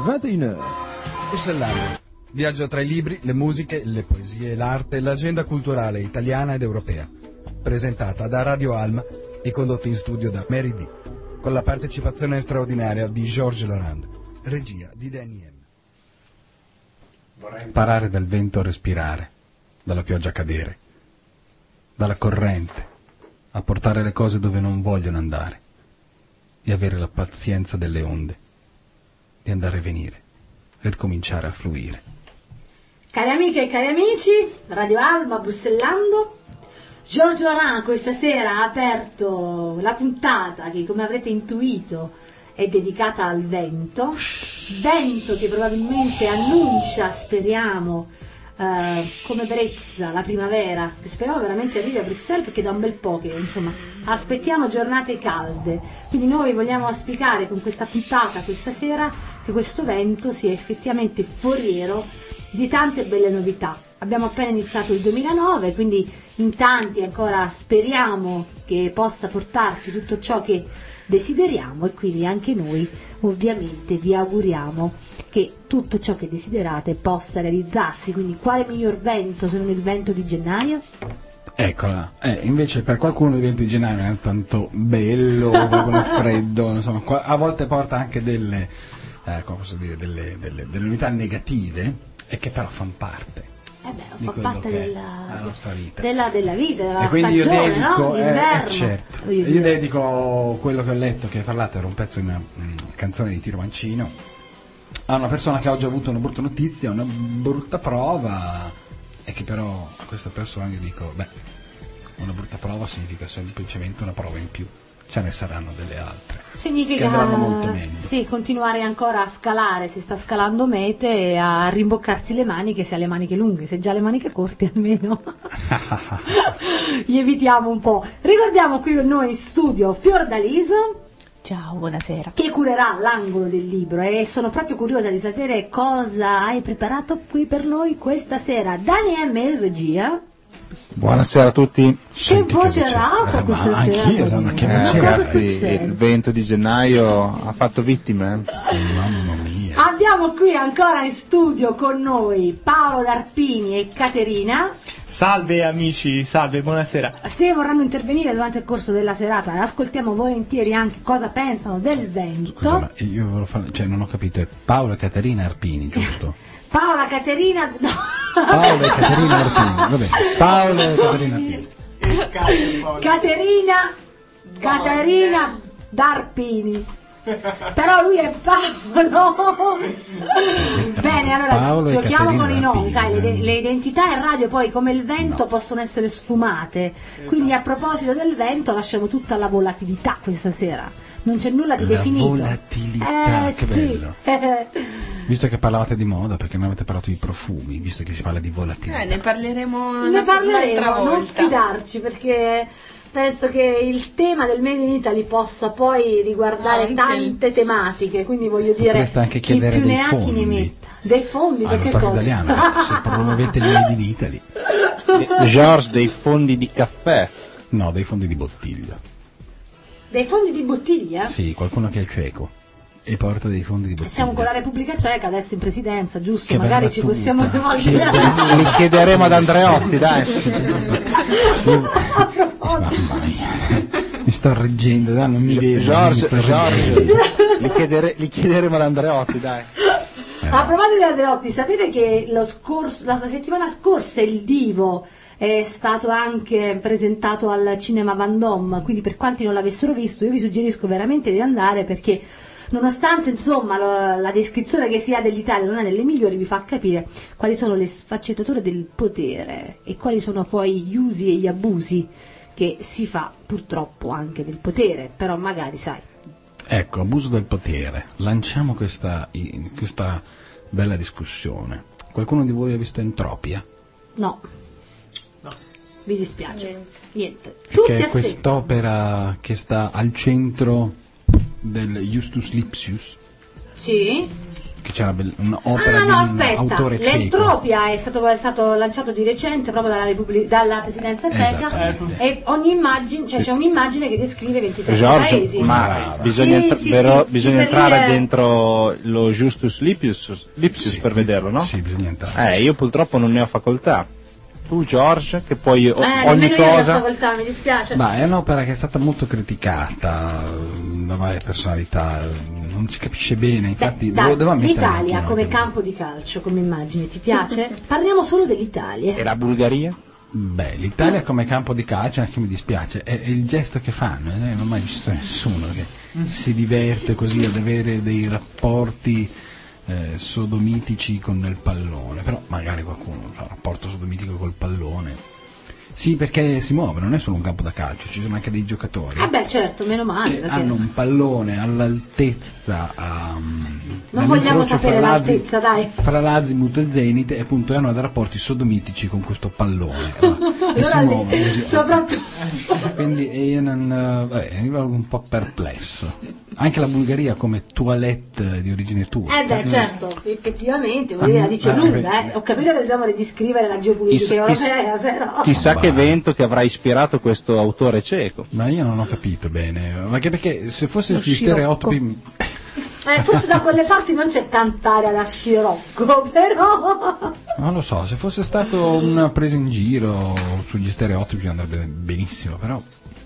21h. Bussellando. Viaggio tra i libri, le musiche, le poesie, l'arte e l'agenda culturale italiana ed europea. Presentata da Radio Alma e condotta in studio da Mary D. Con la partecipazione straordinaria di Georges Laurent. Regia di Danny M. Vorrei imparare dal vento a respirare, dalla pioggia a cadere, dalla corrente a portare le cose dove non vogliono andare e avere la pazienza delle onde, di andare e venire, per cominciare a fluire. Cari amiche e cari amici, Radio Alma, Bussellando. Georges Laurent questa sera ha aperto la puntata che, come avrete intuito, è dedicata al vento che probabilmente annuncia, speriamo, come brezza la primavera, che speriamo veramente arrivi a Bruxelles, perché da un bel po' che insomma aspettiamo giornate calde. Quindi noi vogliamo auspicare con questa puntata questa sera che questo vento sia effettivamente foriero di tante belle novità. Abbiamo appena iniziato il 2009, quindi in tanti ancora speriamo che possa portarci tutto ciò che desideriamo, e quindi anche noi ovviamente vi auguriamo che tutto ciò che desiderate possa realizzarsi. Quindi quale miglior vento se non il vento di gennaio? Eccola, invece per qualcuno il vento di gennaio non è tanto bello, qualcuno freddo, insomma, a volte porta anche delle unità negative, e che però fanno parte. Fa parte della nostra vita, della vita, della e quindi stagione, io dedico, no? L'inverno. Certo. Io dedico quello che ho letto, che hai parlato, era un pezzo di una canzone di Tiro Mancino, a una persona che oggi ha avuto una brutta notizia, una brutta prova, e che però a questa persona gli dico, una brutta prova significa semplicemente una prova in più, ce ne saranno delle altre. Significa che andranno molto meglio. Sì, continuare ancora a scalare, si sta scalando mete, e a rimboccarsi le maniche, se ha le maniche lunghe, se già le maniche corte almeno gli evitiamo un po'. Ricordiamo qui con noi in studio Fiordaliso. Ciao, buonasera. Che curerà l'angolo del libro, e sono proprio curiosa di sapere cosa hai preparato qui per noi questa sera. Danny M in regia. Buonasera a tutti. Che voce rauca questa sera. Anch'io, ma che voce ragazzi, il vento di gennaio ha fatto vittime. Mamma mia. Abbiamo qui ancora in studio con noi Paolo D'Arpini e Caterina. Salve amici, salve, buonasera. Se vorranno intervenire durante il corso della serata, ascoltiamo volentieri anche cosa pensano del vento. Scusa, ma io non ho capito, è Paolo e Caterina Arpini, giusto? Paola, Caterina, no. Paolo e Caterina Arpini, va bene. Paolo e Caterina Arpini. Caterina D'Arpini. Però lui è Paolo. Bene, allora Paolo giochiamo con i nomi, Arpini, sai, le identità in radio poi come il vento possono essere sfumate. Quindi a proposito del vento lasciamo tutta la volatilità questa sera. Non c'è nulla di definito. Volatilità, che sì. bello. Visto che parlavate di moda, perché non avete parlato di profumi, visto che si parla di volatilità? Ne parleremo un'altra volta. Non volta. sfidarci, perché penso che il tema del Made in Italy possa poi riguardare tante tematiche, quindi voglio dire, potreste anche chiedere chi più dei ne ha fondi. chi ne metta. Dei fondi, Allo perché Stato cosa? italiano, se promuovete il Made in Italy. Georges, dei fondi di caffè. No, dei fondi di bottiglia. Dei fondi di bottiglia? Sì, qualcuno che è cieco e porta dei fondi di bottiglia. Siamo con la Repubblica Ceca adesso in presidenza, giusto? Che Magari bella ci battuta. possiamo rivolgere. Li chiederemo ad Andreotti, dai. Mamma mia, mi sto reggendo, dai, non mi vedo. Georges, li chiederemo ad Andreotti, dai. A proposito di Andreotti, sapete che la settimana scorsa il Divo è stato anche presentato al Cinema Vendôme, quindi per quanti non l'avessero visto io vi suggerisco veramente di andare, perché nonostante insomma la descrizione che si ha dell'Italia non è delle migliori, vi fa capire quali sono le sfaccettature del potere e quali sono poi gli usi e gli abusi che si fa purtroppo anche del potere, però magari sai. Ecco, abuso del potere. Lanciamo questa bella discussione. Qualcuno di voi ha visto Entropia? No. Vi dispiace. Niente. Che è quest'opera che sta al centro del Justus Lipsius. Sì. che c'era un'opera di un aspetta, autore ceco. l'Entropia è stato lanciato di recente proprio dalla presidenza ceca, Esattamente. e ogni immagine, c'è un'immagine che descrive 27 paesi. Ma Brava. bisogna per entrare dire- dentro lo Justus Lipsius per vederlo, no? Sì, bisogna entrare. Io purtroppo non ne ho facoltà. Tu, George, che poi ogni nemmeno io ho la cosa... facoltà, mi dispiace. Ma è un'opera che è stata molto criticata da varie personalità, non si capisce bene, infatti Dai, devo ammettere l'Italia anche come noi. campo di calcio, come immagine, ti piace? Parliamo solo dell'Italia. E la Bulgaria? Beh, l'Italia come campo di calcio, anche mi dispiace, è il gesto che fanno, non ho mai visto nessuno che si diverte così ad avere dei rapporti sodomitici con il pallone, però magari qualcuno fa un rapporto sodomitico col pallone. Sì, perché si muove, non è solo un campo da calcio, ci sono anche dei giocatori Certo, meno male. che Perché hanno un pallone all'altezza non vogliamo sapere l'altezza, dai. fra l'Azimut e il Zenit, e appunto hanno dei rapporti sodomitici con questo pallone e si Allora lì, muovono così. soprattutto. Quindi io mi rimango un po' perplesso. Anche la Bulgaria come toilette di origine turca. Certo, effettivamente, vuol dire, la dice lunga, Ho capito che dobbiamo ridiscrivere la geopolitica europea, però. Chissà che evento che avrà ispirato questo autore ceco. Ma io non ho capito bene, anche perché se fosse Lo sugli scirocco. stereotipi Forse da quelle parti non c'è tanta area da scirocco, però. non lo so, se fosse stato una presa in giro sugli stereotipi andrebbe benissimo, però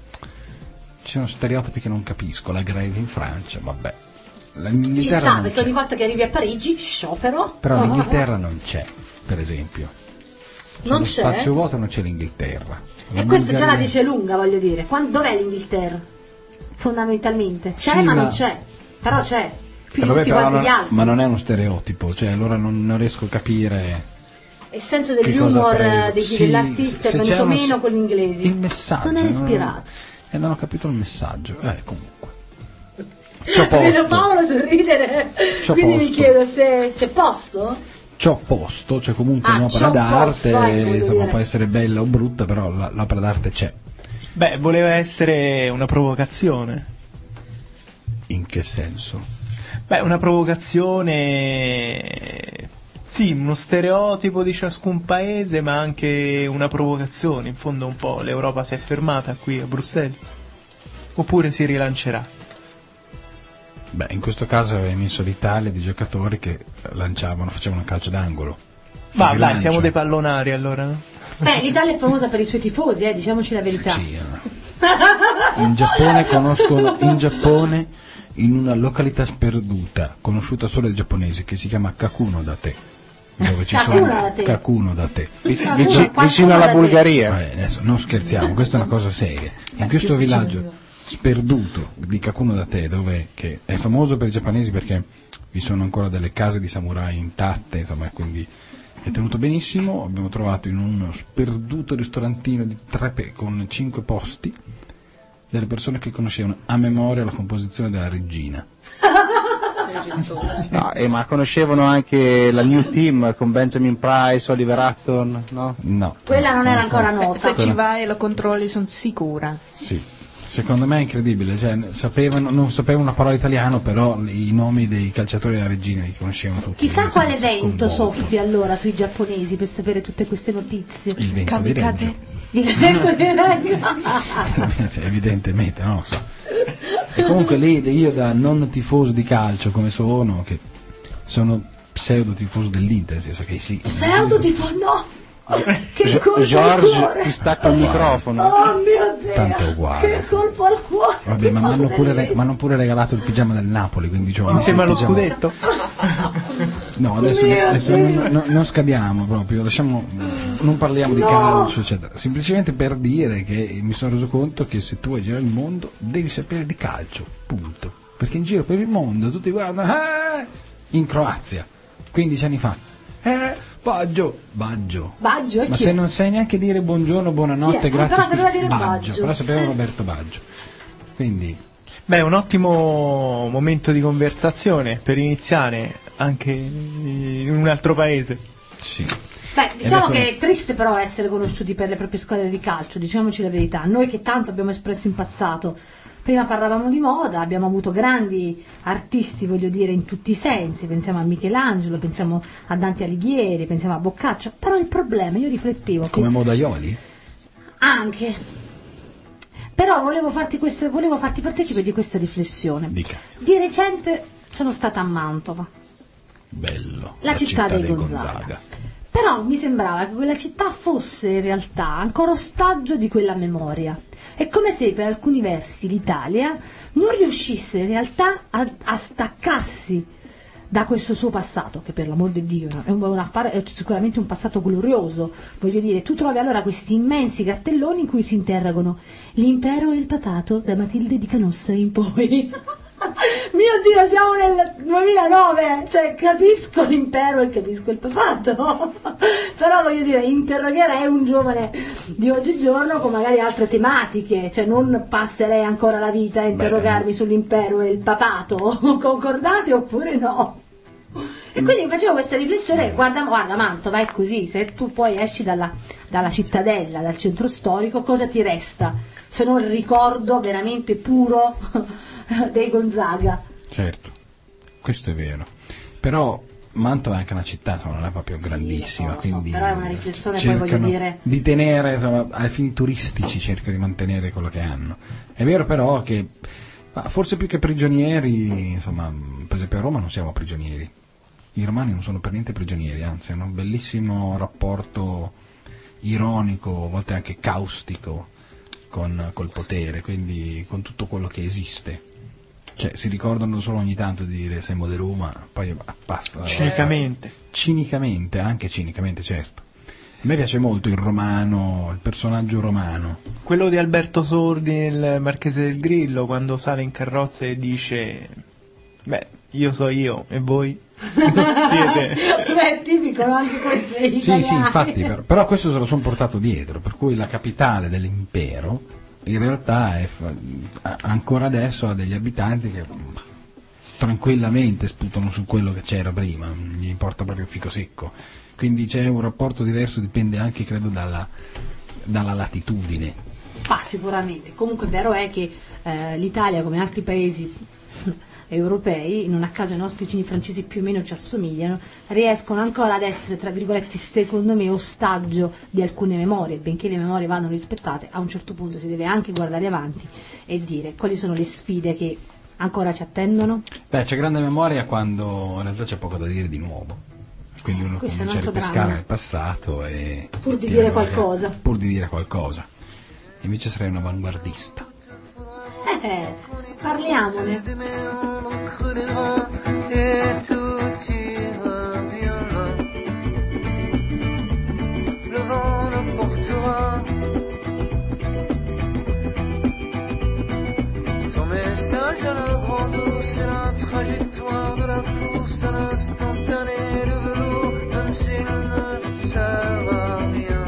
ci sono stereotipi che non capisco, la greve in Francia, vabbè. Ci L'Inghilterra sta, non perché c'è. ogni volta che arrivi a Parigi, sciopero. Però l'Inghilterra non c'è, per esempio. Non Sullo c'è? spazio vuoto non c'è l'Inghilterra. E questo già la dice lunga, voglio dire. Dov'è l'Inghilterra? Fondamentalmente. C'è, Sì, ma ma- non c'è. Però c'è. Più di Vabbè, tutti però quanti gli altri. ma non è uno stereotipo, cioè allora non riesco a capire Il senso che cosa ha dell'umor preso. Sì, dell'artista è se venuto c'è uno- meno con gli inglesi. il messaggio. Non è ispirato. Non ho capito il messaggio. Comunque. C'ho Vedo posto. Paolo sorridere. C'ho Quindi mi posto. chiedo se c'è posto? C'ho posto, c'è comunque Ah, un'opera c'ho d'arte, posto, voglio insomma dire. può essere bella o brutta, però l'opera d'arte c'è. Beh, voleva essere una provocazione. In che senso? Beh, una provocazione. Sì, uno stereotipo di ciascun paese, ma anche una provocazione. In fondo un po' l'Europa si è fermata qui a Bruxelles. Oppure si rilancerà. Beh, in questo caso aveva messo l'Italia di giocatori che facevano un calcio d'angolo. Ma Si dai, rilancia. siamo dei pallonari allora, no? Beh, l'Italia è famosa per i suoi tifosi, diciamoci la verità. Sì, in Giappone, in una località sperduta, conosciuta solo ai giapponesi, che si chiama Kakuno-date, dove ci sono Kakuno-date. Kakuno-date. Vicino alla Bulgaria. Adesso non scherziamo, questa è una cosa seria. In questo villaggio sperduto di Kakuno-date, che è famoso per i giapponesi perché vi sono ancora delle case di samurai intatte, insomma, quindi è tenuto benissimo. Abbiamo trovato in uno sperduto ristorantino di con 5 posti delle persone che conoscevano a memoria la composizione della Regina. No, ma conoscevano anche la New Team con Benjamin Price, Oliver Hutton, no? No. Quella non era ancora nota. Se ci vai e lo controlli sono sicura. Sì. Secondo me è incredibile, cioè, non sapevano una parola italiano, però i nomi dei calciatori della Regina li conoscevano tutti. Chissà quale Sono vento sconvolto. soffia allora sui giapponesi per sapere tutte queste notizie. Il vento di Kamikaze. Reggio. Il vento di Reggio. Sì, evidentemente, non lo so. E comunque lì io da non tifoso di calcio come sono, che sono pseudo tifoso dell'Inter, nel senso che sì. Pseudo tifoso, no! Che colpo al George cuore! ti stacca il microfono. Oh mio Dio! Tanto è uguale. Che colpo al cuore! Vabbè, ma mi Tifoso dell'Inter. hanno pure regalato il pigiama del Napoli, quindi c'ho Insieme il allo pigiama- scudetto. No, adesso non scadiamo proprio, non parliamo di No. calcio, eccetera. Semplicemente per dire che mi sono reso conto che se tu vuoi girare il mondo devi sapere di calcio, punto. Perché in giro per il mondo tutti guardano, in Croazia, 15 anni fa, Baggio. Baggio è Ma chi se è? non sai neanche dire buongiorno, buonanotte, Chi è? grazie. Però sapeva dire Baggio. Però sapeva Roberto Baggio. Quindi, Beh, un ottimo momento di conversazione per iniziare anche in un altro paese. sì. Beh, diciamo Ed è che è triste però essere conosciuti per le proprie squadre di calcio, diciamoci la verità. Noi che tanto abbiamo espresso in passato Prima parlavamo di moda, abbiamo avuto grandi artisti, voglio dire, in tutti i sensi, pensiamo a Michelangelo, pensiamo a Dante Alighieri, pensiamo a Boccaccio, però il problema, io riflettevo... Come Modaioli? Anche. Però volevo farti partecipe di questa riflessione. Dica. Di recente sono stata a Mantova, Bello. la città dei Gonzaga. Però mi sembrava che quella città fosse in realtà ancora ostaggio di quella memoria. È come se per alcuni versi l'Italia non riuscisse in realtà a staccarsi da questo suo passato, che per l'amor di Dio è sicuramente un passato glorioso. Voglio dire, tu trovi allora questi immensi cartelloni in cui si interrogano l'impero e il papato da Matilde di Canossa in poi. Mio Dio, siamo nel 2009, cioè capisco l'impero e capisco il papato, però voglio dire, interrogherei un giovane di oggigiorno con magari altre tematiche, cioè non passerei ancora la vita a interrogarmi sull'impero e il papato, concordate oppure no? E quindi facevo questa riflessione, guarda Mantova è così, se tu poi esci dalla cittadella, dal centro storico, cosa ti resta se non il ricordo veramente puro dei Gonzaga? Certo, questo è vero, però Mantova è anche una città, insomma, non è proprio grandissima, sì, quindi però è una riflessione, poi voglio dire, di tenere, insomma, ai fini turistici cercano di mantenere quello che hanno. È vero però che forse più che prigionieri, insomma, per esempio a Roma non siamo prigionieri, i romani non sono per niente prigionieri, anzi hanno un bellissimo rapporto ironico, a volte anche caustico col potere, quindi con tutto quello che esiste. Cioè, si ricordano solo ogni tanto di dire siamo di Roma, poi passa. Cinicamente, anche cinicamente, certo. A me piace molto il romano, il personaggio romano. Quello di Alberto Sordi nel Marchese del Grillo, quando sale in carrozza e dice: beh, io so io e voi siete. Beh, è tipico, no? Anche questo è italiano. Sì, infatti, però questo se lo sono portato dietro, per cui la capitale dell'impero in realtà ancora adesso ha degli abitanti che tranquillamente sputano su quello che c'era prima, non gli importa proprio fico secco, quindi c'è un rapporto diverso, dipende anche credo dalla latitudine. Sicuramente, comunque vero è che l'Italia, come altri paesi europei, non a caso i nostri vicini francesi più o meno ci assomigliano, riescono ancora ad essere, tra virgolette, secondo me, ostaggio di alcune memorie. Benché le memorie vadano rispettate, a un certo punto si deve anche guardare avanti e dire quali sono le sfide che ancora ci attendono. Beh, c'è grande memoria quando in realtà c'è poco da dire di nuovo, quindi uno questo comincia a ripescare nel passato e pur di dire qualcosa. Invece sarei un avanguardista. Parliamone. Et tout ira bien là. Le vent le portera. Ton message à la grande eau, c'est la trajectoire de la course à l'instantané de velours, même s'il ne sert à rien.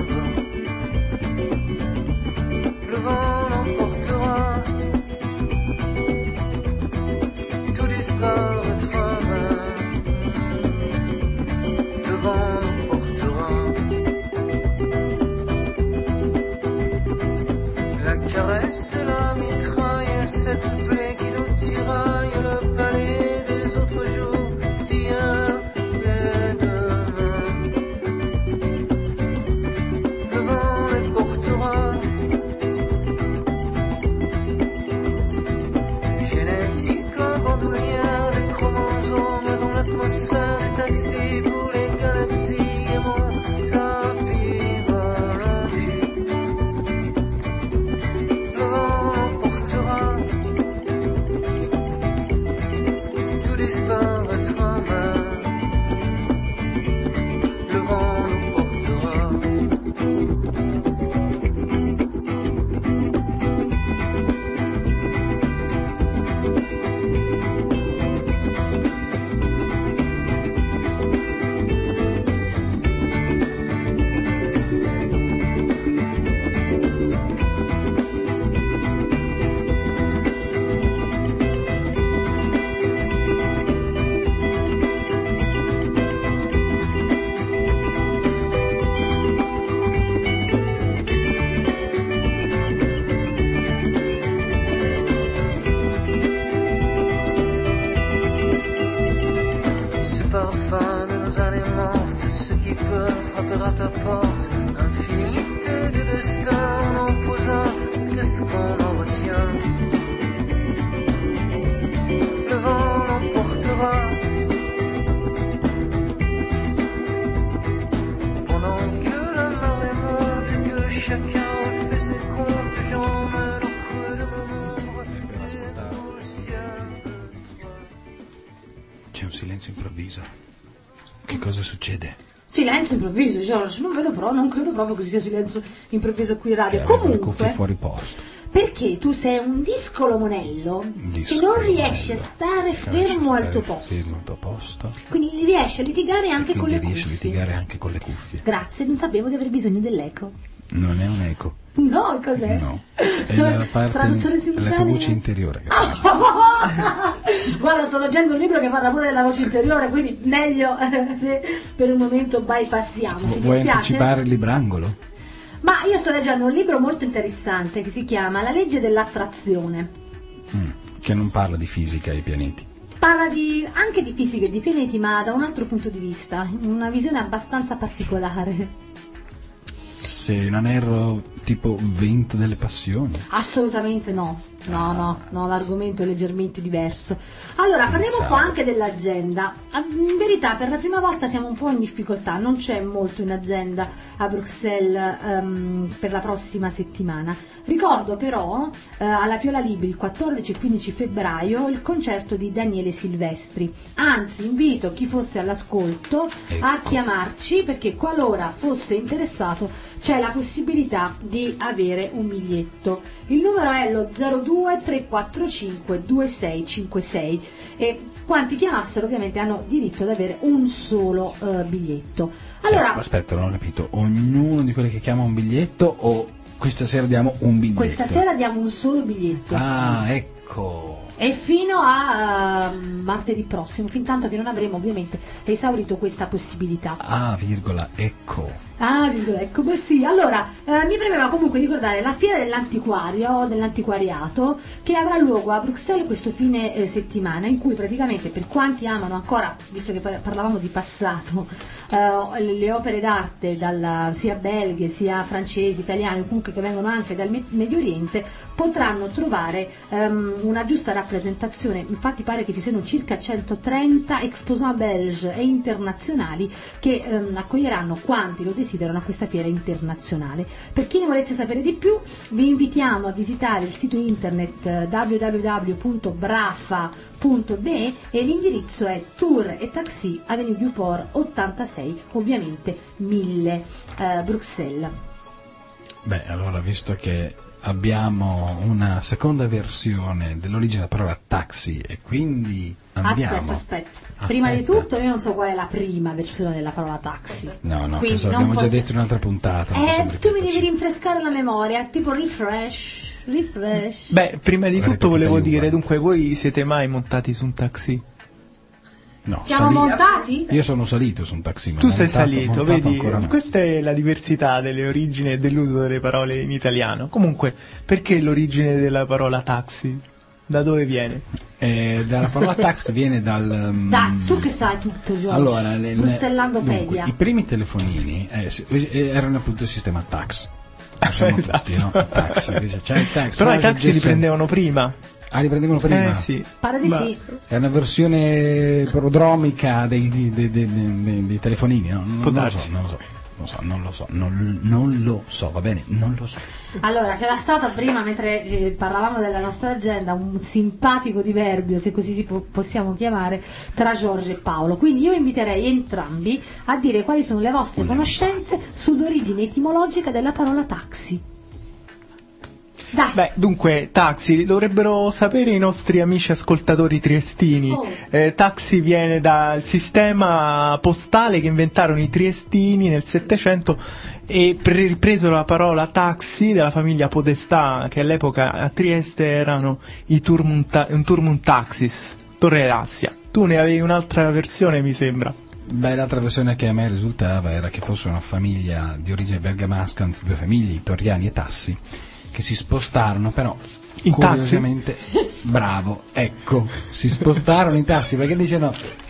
Le vent l'emportera. Disparaîtra même. parfum de nos années mortes, ce qui peut frapper à ta porte, infinité de destins en opposant, qu'est-ce qu'on en retient? Le vent l'emportera pendant que la marée monte et que chacun fait ses comptes. J'emmène au creux de mon ombre des poussières de foi. C'è un silenzio improvviso. Che cosa succede? Silenzio improvviso, George, non credo proprio che sia silenzio improvviso qui in radio. Le cuffie Comunque, fuori posto. perché tu sei un discolo monello e non riesci a stare fermo al tuo posto. Fermo al tuo posto. Quindi riesci a litigare anche con le Riesci a cuffie. litigare anche con le cuffie. Grazie, non sapevo di aver bisogno dell'eco. Non è un eco. No, cos'è? No. È la parte Traduzione è la tua simultanea? voce interiore. Guarda, sto leggendo un libro che parla pure della voce interiore, quindi meglio se per un momento bypassiamo. Ti Vuoi dispiace? anticipare il librangolo? Ma io sto leggendo un libro molto interessante che si chiama La legge dell'attrazione. Che non parla di fisica e pianeti. Parla anche di fisica e di pianeti, ma da un altro punto di vista, una visione abbastanza particolare. Se non erro, tipo vento delle passioni. Assolutamente no. No, l'argomento è leggermente diverso. Allora, parliamo un po' anche dell'agenda. In verità, per la prima volta siamo un po' in difficoltà, non c'è molto in agenda a Bruxelles per la prossima settimana. Ricordo però alla Piola Libri il 14 e 15 febbraio il concerto di Daniele Silvestri. Anzi, invito chi fosse all'ascolto a chiamarci, perché qualora fosse interessato c'è la possibilità di avere un biglietto. Il numero è lo 02 345 2656 e quanti chiamassero ovviamente hanno diritto ad avere un solo biglietto. Allora, aspetta, non ho capito. Ognuno di quelli che chiama un biglietto o questa sera diamo un biglietto? questa sera diamo un solo biglietto. Ah, ecco. E fino a martedì prossimo, fin tanto che non avremo ovviamente esaurito questa possibilità. Ecco. Ecco, beh sì. Allora, mi premeva comunque ricordare la fiera dell'antiquariato che avrà luogo a Bruxelles questo fine settimana, in cui praticamente per quanti amano ancora, visto che parlavamo di passato, le opere d'arte sia belghe, sia francesi, italiane, comunque che vengono anche dal Medio Oriente, potranno trovare una giusta rappresentazione. Infatti pare che ci siano circa 130 exposants belge e internazionali che accoglieranno quanti lo desiderano a questa fiera internazionale. Per chi ne volesse sapere di più, vi invitiamo a visitare il sito internet www.brafa.be e l'indirizzo è Tour et Taxi Avenue Beauport 86, ovviamente 1000 Bruxelles. Beh, allora, visto che abbiamo una seconda versione dell'origine della parola taxi e quindi andiamo. Aspetta. Prima di tutto io non so qual è la prima versione della parola taxi. No, quindi questo l'abbiamo già detto in un'altra puntata. Tu mi devi rinfrescare la memoria, tipo refresh. Beh, prima di tutto volevo dire, uguale. dunque, voi siete mai montati su un taxi? No, Siamo montati? Io sono salito su un taxi. Ma Tu sei montato salito, vedi? ancora no. Questa è la diversità delle origini e dell'uso delle parole in italiano. Comunque, perché l'origine della parola taxi? Da dove viene? Dalla parola tax viene dal... Dai, tu che sai tutto, Giorgio. Allora, Brussellandopedia. i primi telefonini erano appunto il sistema tax. Lo sanno tutti, no? Tax, c'è il tax. Però no, i taxi li prendevano prima. Ah, li prendevano prima? Sì. Pare di sì. È una versione prodromica dei telefonini, no? Non lo so, va bene, non lo so. Allora, c'era stato prima, mentre parlavamo della nostra agenda, un simpatico diverbio, se così possiamo chiamare, tra Giorgio e Paolo. Quindi io inviterei entrambi a dire quali sono le vostre conoscenze sull'origine etimologica della parola taxi. Dai. Beh, dunque, taxi dovrebbero sapere i nostri amici ascoltatori triestini. Taxi viene dal sistema postale che inventarono i triestini nel Settecento e ripreso la parola taxi della famiglia Podestà, che all'epoca a Trieste erano i Turmum Taxis, Torre d'Assia. Tu ne avevi un'altra versione, mi sembra. Beh, l'altra versione che a me risultava era che fosse una famiglia di origine bergamasca, anzi due famiglie, Torriani e Tassi, che si spostarono però in curiosamente Bravo, ecco, si spostarono i tassi perché dicevano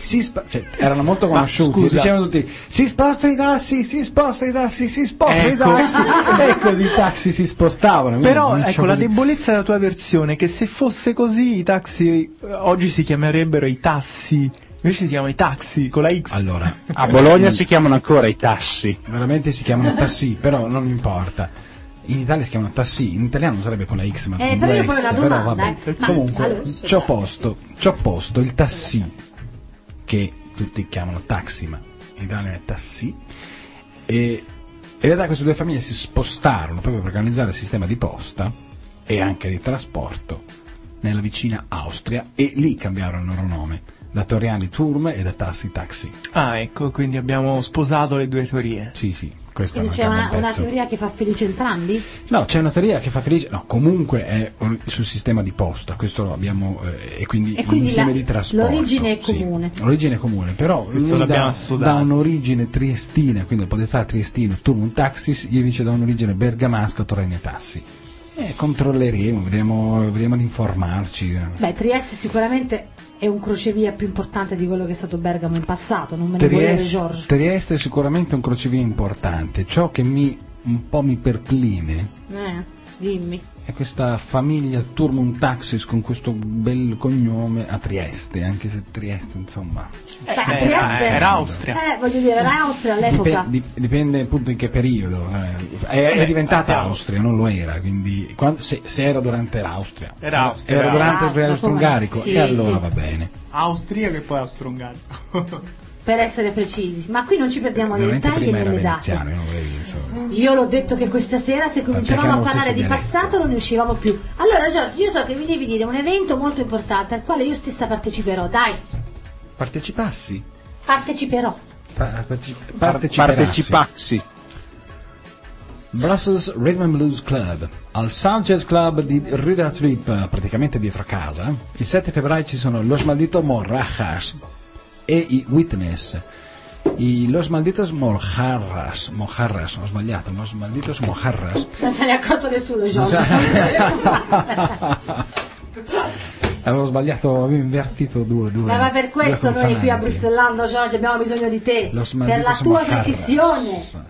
erano molto conosciuti, dicevano tutti si sposta i tassi, si sposta i tassi, si sposta i tassi e così i taxi si spostavano. Però ecco la debolezza della tua versione, che se fosse così i taxi oggi si chiamerebbero i tassi, invece si chiamano i taxi con la X. Allora, A Bologna si chiamano ancora i tassi. veramente si chiamano tassi, però non importa. In Italia si chiamano tassi, in italiano sarebbe con la X, ma con però io due poi S, una però domanda, vabbè. Ma Comunque, allora, ci ho posto il tassi, che tutti chiamano taxi, ma in Italia è tassi, e in realtà queste due famiglie si spostarono proprio per organizzare il sistema di posta e anche di trasporto nella vicina Austria, e lì cambiarono il loro nome, da Toriani Turm e da Tassi Taxi. Ah, ecco, quindi abbiamo sposato le due teorie. Sì, questa quindi c'è una teoria che fa felice entrambi? No, c'è una teoria che fa felice, no, comunque è sul sistema di posta, questo lo abbiamo, e quindi l'insieme di trasporto. L'origine è comune. Sì, l'origine è comune, però lui dà un'origine triestina, quindi potestà triestino, Turm Taxis, io invece do un'origine bergamasca, Toriani Tassi. Controlleremo, vedremo di informarci. Beh, Trieste sicuramente è un crocevia più importante di quello che è stato Bergamo in passato, non me ne vuole Giorgio. Trieste è sicuramente un crocevia importante. Ciò che un po' mi perplime dimmi. è questa famiglia Turm Taxis con questo bel cognome a Trieste, anche se Trieste insomma Trieste era Austria. Voglio dire, era Austria all'epoca. dipende appunto in che periodo. È diventata Austria, non lo era, quindi se era durante l'Austria. Era durante il Impero Austro-Ungarico, sì, e allora sì. va bene. Austria che poi Austro-Ungarico. Per essere precisi, ma qui non ci perdiamo nei Veramente dettagli e prima era nelle veneziano, date. io non l'avevo visto. Io l'ho detto che questa sera se cominciavamo a parlare di passato non ne uscivamo più. Allora Giorgio, io so che mi devi dire un evento molto importante al quale io stessa parteciperò, dai. Partecipassi? Parteciperò. Partecipassi. Brussels Rhythm and Blues Club al Sound Jazz Club di Rue de la Tulipe, praticamente dietro casa. Il 7 febbraio ci sono Los Malditos Mojarras e i Witness. Los Malditos Mojarras, ho sbagliato, Los Malditos Mojarras. Non se ne è accorto nessuno, Giorgio. Avevo sbagliato, avevo invertito due. Ma per questo noi qui a Bruxellando, Giorgio, abbiamo bisogno di te, per la tua precisione.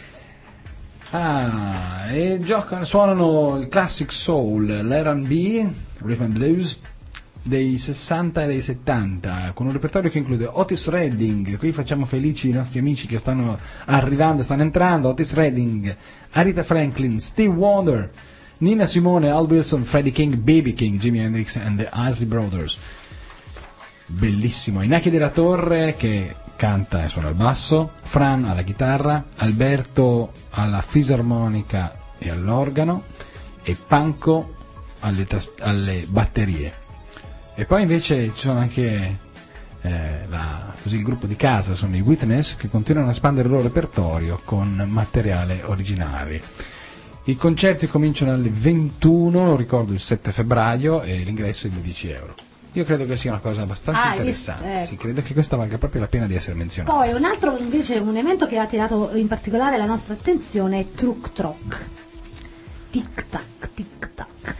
E suonano il classic soul, l'R&B, Rhythm and Blues dei 60 e dei 70, con un repertorio che include Otis Redding. Qui facciamo felici i nostri amici che stanno arrivando, stanno entrando. Otis Redding, Aretha Franklin, Steve Wonder, Nina Simone, Al Wilson, Freddie King, B.B. King, Jimi Hendrix and the Isley Brothers. Bellissimo. Inaki della Torre che canta e suona il basso, Fran alla chitarra, Alberto alla fisarmonica e all'organo e Panco alle batterie. E poi invece ci sono anche il gruppo di casa, sono i Witness, che continuano a espandere il loro repertorio con materiale originale. I concerti cominciano alle 21, lo ricordo, il 7 febbraio, e l'ingresso è di 10 euro. Io credo che sia una cosa abbastanza interessante, sì, credo che questa valga proprio la pena di essere menzionata. Poi un altro invece, un evento che ha attirato in particolare la nostra attenzione è Truk Trok. Tic tac, tic tac.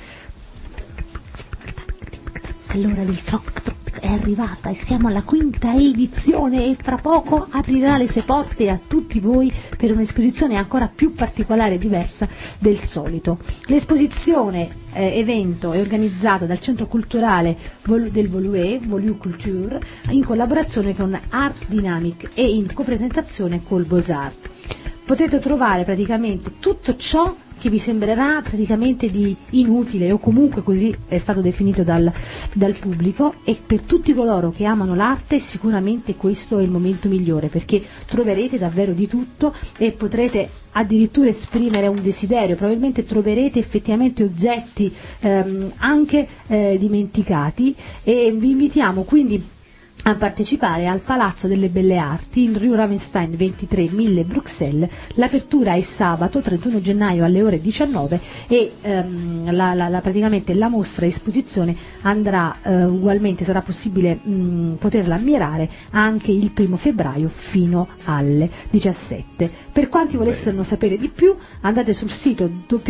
Allora il Truk Trok è arrivata e siamo alla 5ª edizione e fra poco aprirà le sue porte a tutti voi per un'esposizione ancora più particolare e diversa del solito. L'esposizione evento è organizzato dal Centro Culturale del Voluè, Voluè Culture, in collaborazione con Art Dynamic e in copresentazione col Beaux-Arts. Potete trovare praticamente tutto ciò che vi sembrerà praticamente di inutile, o comunque così è stato definito dal pubblico, e per tutti coloro che amano l'arte sicuramente questo è il momento migliore, perché troverete davvero di tutto e potrete addirittura esprimere un desiderio, probabilmente troverete effettivamente oggetti anche dimenticati, e vi invitiamo quindi a partecipare al Palazzo delle Belle Arti in Rue Ravenstein 23 1000 Bruxelles. L'apertura è sabato 31 gennaio alle ore 19 e praticamente la mostra esposizione andrà ugualmente, sarà possibile poterla ammirare anche il 1 febbraio fino alle 17. Per quanti volessero sapere di più, andate sul sito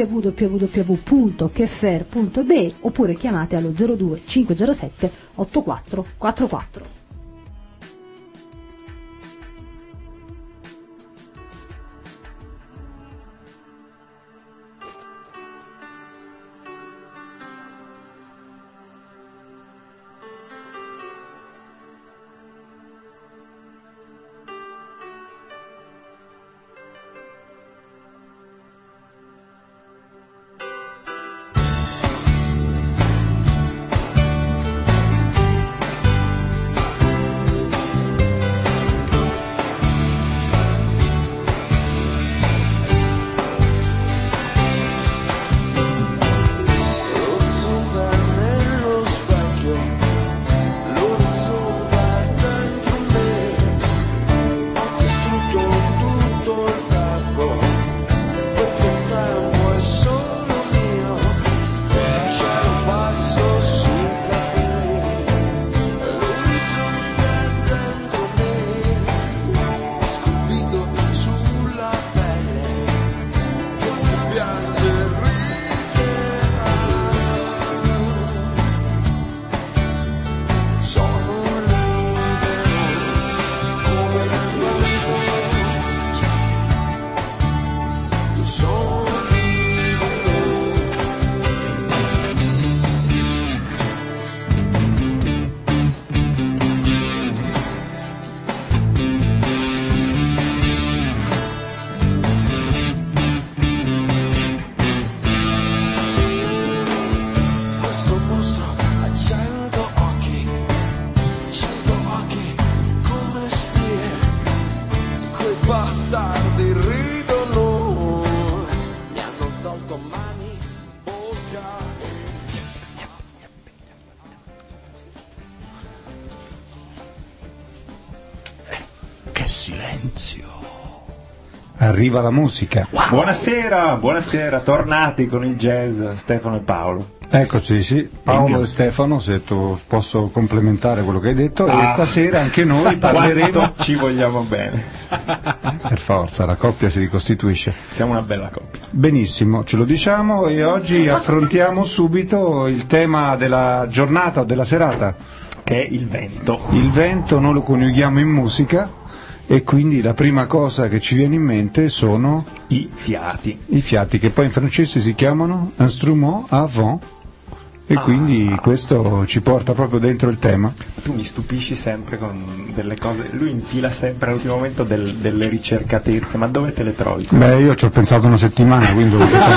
www.kefer.be oppure chiamate allo 02 507 8444. Arriva la musica. Wow. Buonasera, tornati con il jazz Stefano e Paolo. Eccoci, sì, Paolo e Stefano, se tu posso complementare quello che hai detto, e stasera anche noi parleremo. Quanto ci vogliamo bene. Per forza, la coppia si ricostituisce. Siamo una bella coppia. Benissimo, ce lo diciamo e oggi affrontiamo subito il tema della giornata o della serata. Che è il vento. Il vento noi lo coniughiamo in musica. E quindi la prima cosa che ci viene in mente sono i fiati. I fiati che poi in francese si chiamano instrument à vent e quindi questo ci porta proprio dentro il tema. Tu mi stupisci sempre con delle cose, lui infila sempre all'ultimo momento delle ricercatezze, ma dove te le trovi? Beh, io ci ho pensato una settimana, quindi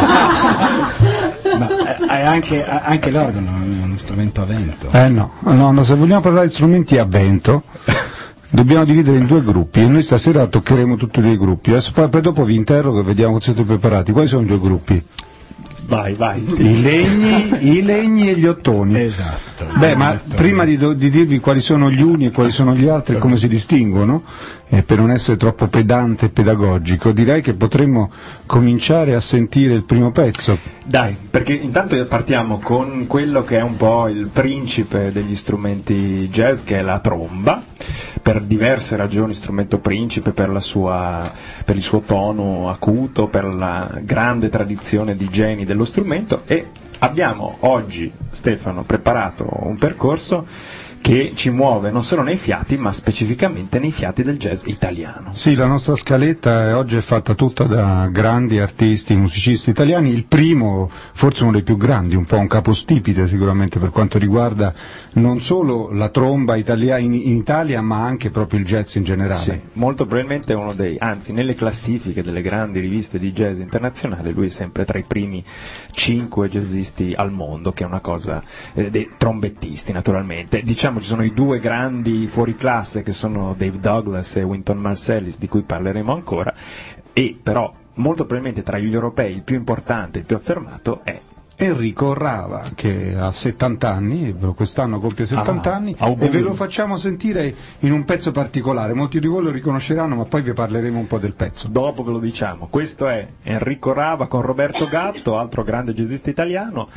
ma è anche l'organo è uno strumento a vento. No, se vogliamo parlare di strumenti a vento dobbiamo dividere in due gruppi e noi stasera toccheremo tutti e due i gruppi. Adesso poi dopo vi interrogo e vediamo se siete preparati. Quali sono i due gruppi? Vai. I legni e gli ottoni. Esatto. Ma prima di dirvi quali sono gli uni e quali sono gli altri e come si distinguono, per non essere troppo pedante e pedagogico, direi che potremmo cominciare a sentire il primo pezzo. Dai, perché intanto partiamo con quello che è un po' il principe degli strumenti jazz, che è la tromba, per diverse ragioni strumento principe, per il suo tono acuto, per la grande tradizione di geni dello strumento, e abbiamo oggi, Stefano, preparato un percorso che ci muove non solo nei fiati, ma specificamente nei fiati del jazz italiano. Sì, la nostra scaletta oggi è fatta tutta da grandi artisti, musicisti italiani. Il primo, forse uno dei più grandi, un po' un capostipite sicuramente per quanto riguarda non solo la tromba in Italia, ma anche proprio il jazz in generale. Sì, molto probabilmente uno anzi nelle classifiche delle grandi riviste di jazz internazionali lui è sempre tra i primi 5 jazzisti al mondo, che è una cosa dei trombettisti naturalmente. Diciamo ci sono i due grandi fuoriclasse che sono Dave Douglas e Wynton Marsalis, di cui parleremo ancora, e però molto probabilmente tra gli europei il più importante, il più affermato è Enrico Rava, che ha 70 anni, quest'anno compie 70 anni, e ve lo facciamo sentire in un pezzo particolare. Molti di voi lo riconosceranno, ma poi vi parleremo un po' del pezzo. Dopo ve lo diciamo. Questo è Enrico Rava con Roberto Gatto, altro grande jazzista italiano.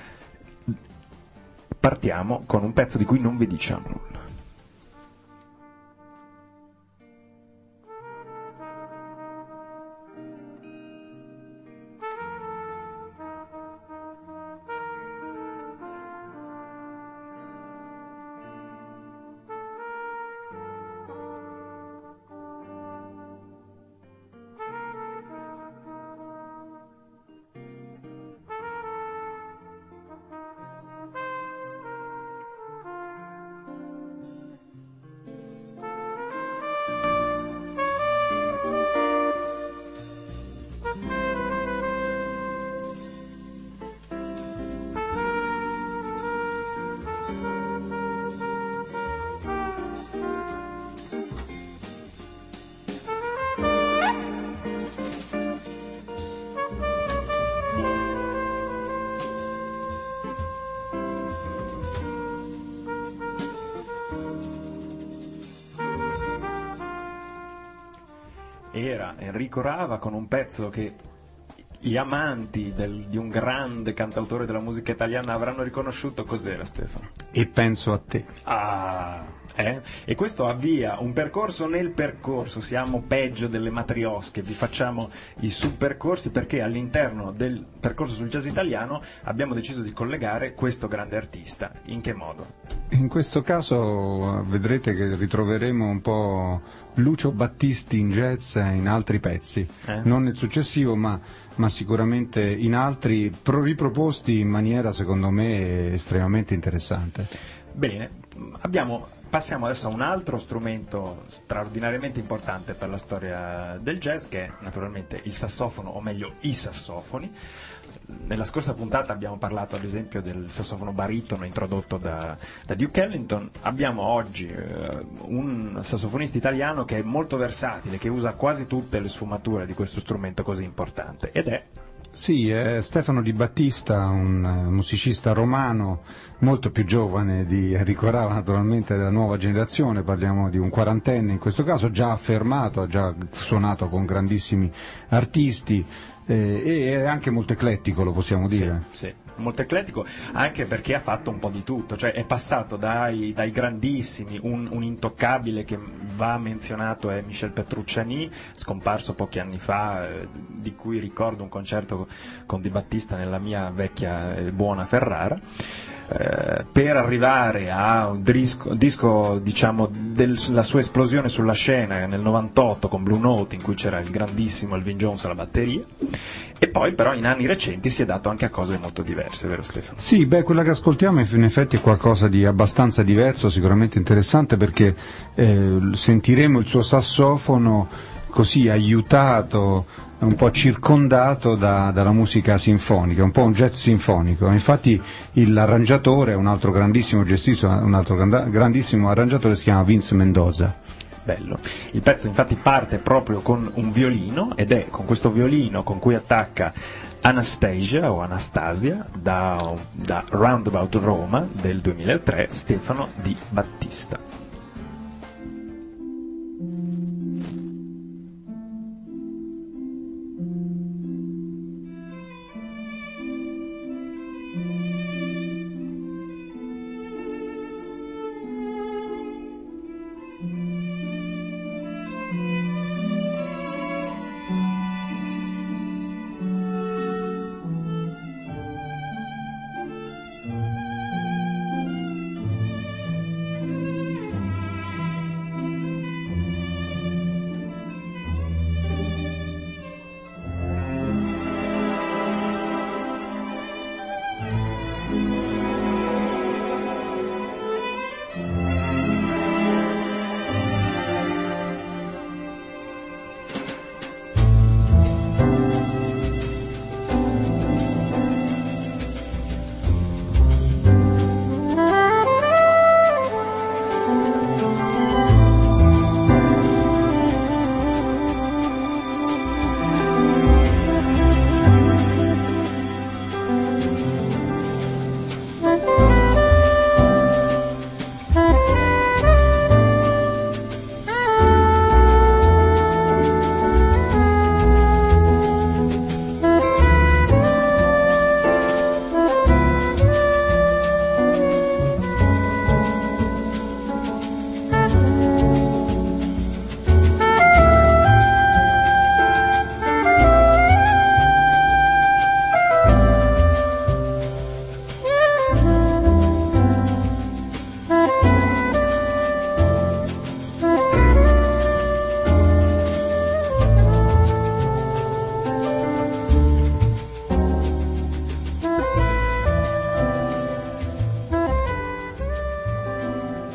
Partiamo con un pezzo di cui non vi diciamo nulla. Era Enrico Rava con un pezzo che gli amanti di un grande cantautore della musica italiana avranno riconosciuto. Cos'era, Stefano? E penso a te. E questo avvia un percorso nel percorso. Siamo peggio delle matriosche, vi facciamo i subpercorsi, perché all'interno del percorso sul jazz italiano abbiamo deciso di collegare questo grande artista. In che modo? In questo caso vedrete che ritroveremo un po' Lucio Battisti in jazz e in altri pezzi, non nel successivo, ma sicuramente in altri, riproposti in maniera secondo me estremamente interessante. Bene, passiamo adesso a un altro strumento straordinariamente importante per la storia del jazz, che è naturalmente il sassofono, o meglio i sassofoni. Nella scorsa puntata abbiamo parlato ad esempio del sassofono baritono introdotto da Duke Ellington. Abbiamo oggi un sassofonista italiano che è molto versatile, che usa quasi tutte le sfumature di questo strumento così importante, ed è Stefano Di Battista, un musicista romano molto più giovane di Enrico Rava, naturalmente della nuova generazione, parliamo di un quarantenne in questo caso, già affermato, ha già suonato con grandissimi artisti, e è anche molto eclettico, lo possiamo dire. Sì, molto eclettico, anche perché ha fatto un po' di tutto, cioè è passato dai grandissimi, un intoccabile che va menzionato è Michel Petrucciani, scomparso pochi anni fa, di cui ricordo un concerto con Di Battista nella mia vecchia e buona Ferrara, per arrivare a un disco diciamo della sua esplosione sulla scena nel 98 con Blue Note, in cui c'era il grandissimo Elvin Jones alla batteria, e poi però in anni recenti si è dato anche a cose molto diverse, vero Stefano? Sì, quella che ascoltiamo in effetti è qualcosa di abbastanza diverso, sicuramente interessante, perché sentiremo il suo sassofono così aiutato, un po' circondato dalla musica sinfonica, un po' un jazz sinfonico. Infatti l'arrangiatore è un altro grandissimo jazzista, un altro grandissimo arrangiatore, si chiama Vince Mendoza. Bello. Il pezzo infatti parte proprio con un violino, ed è con questo violino con cui attacca Anastasia o Anastasia da Roundabout Roma del 2003, Stefano Di Battista.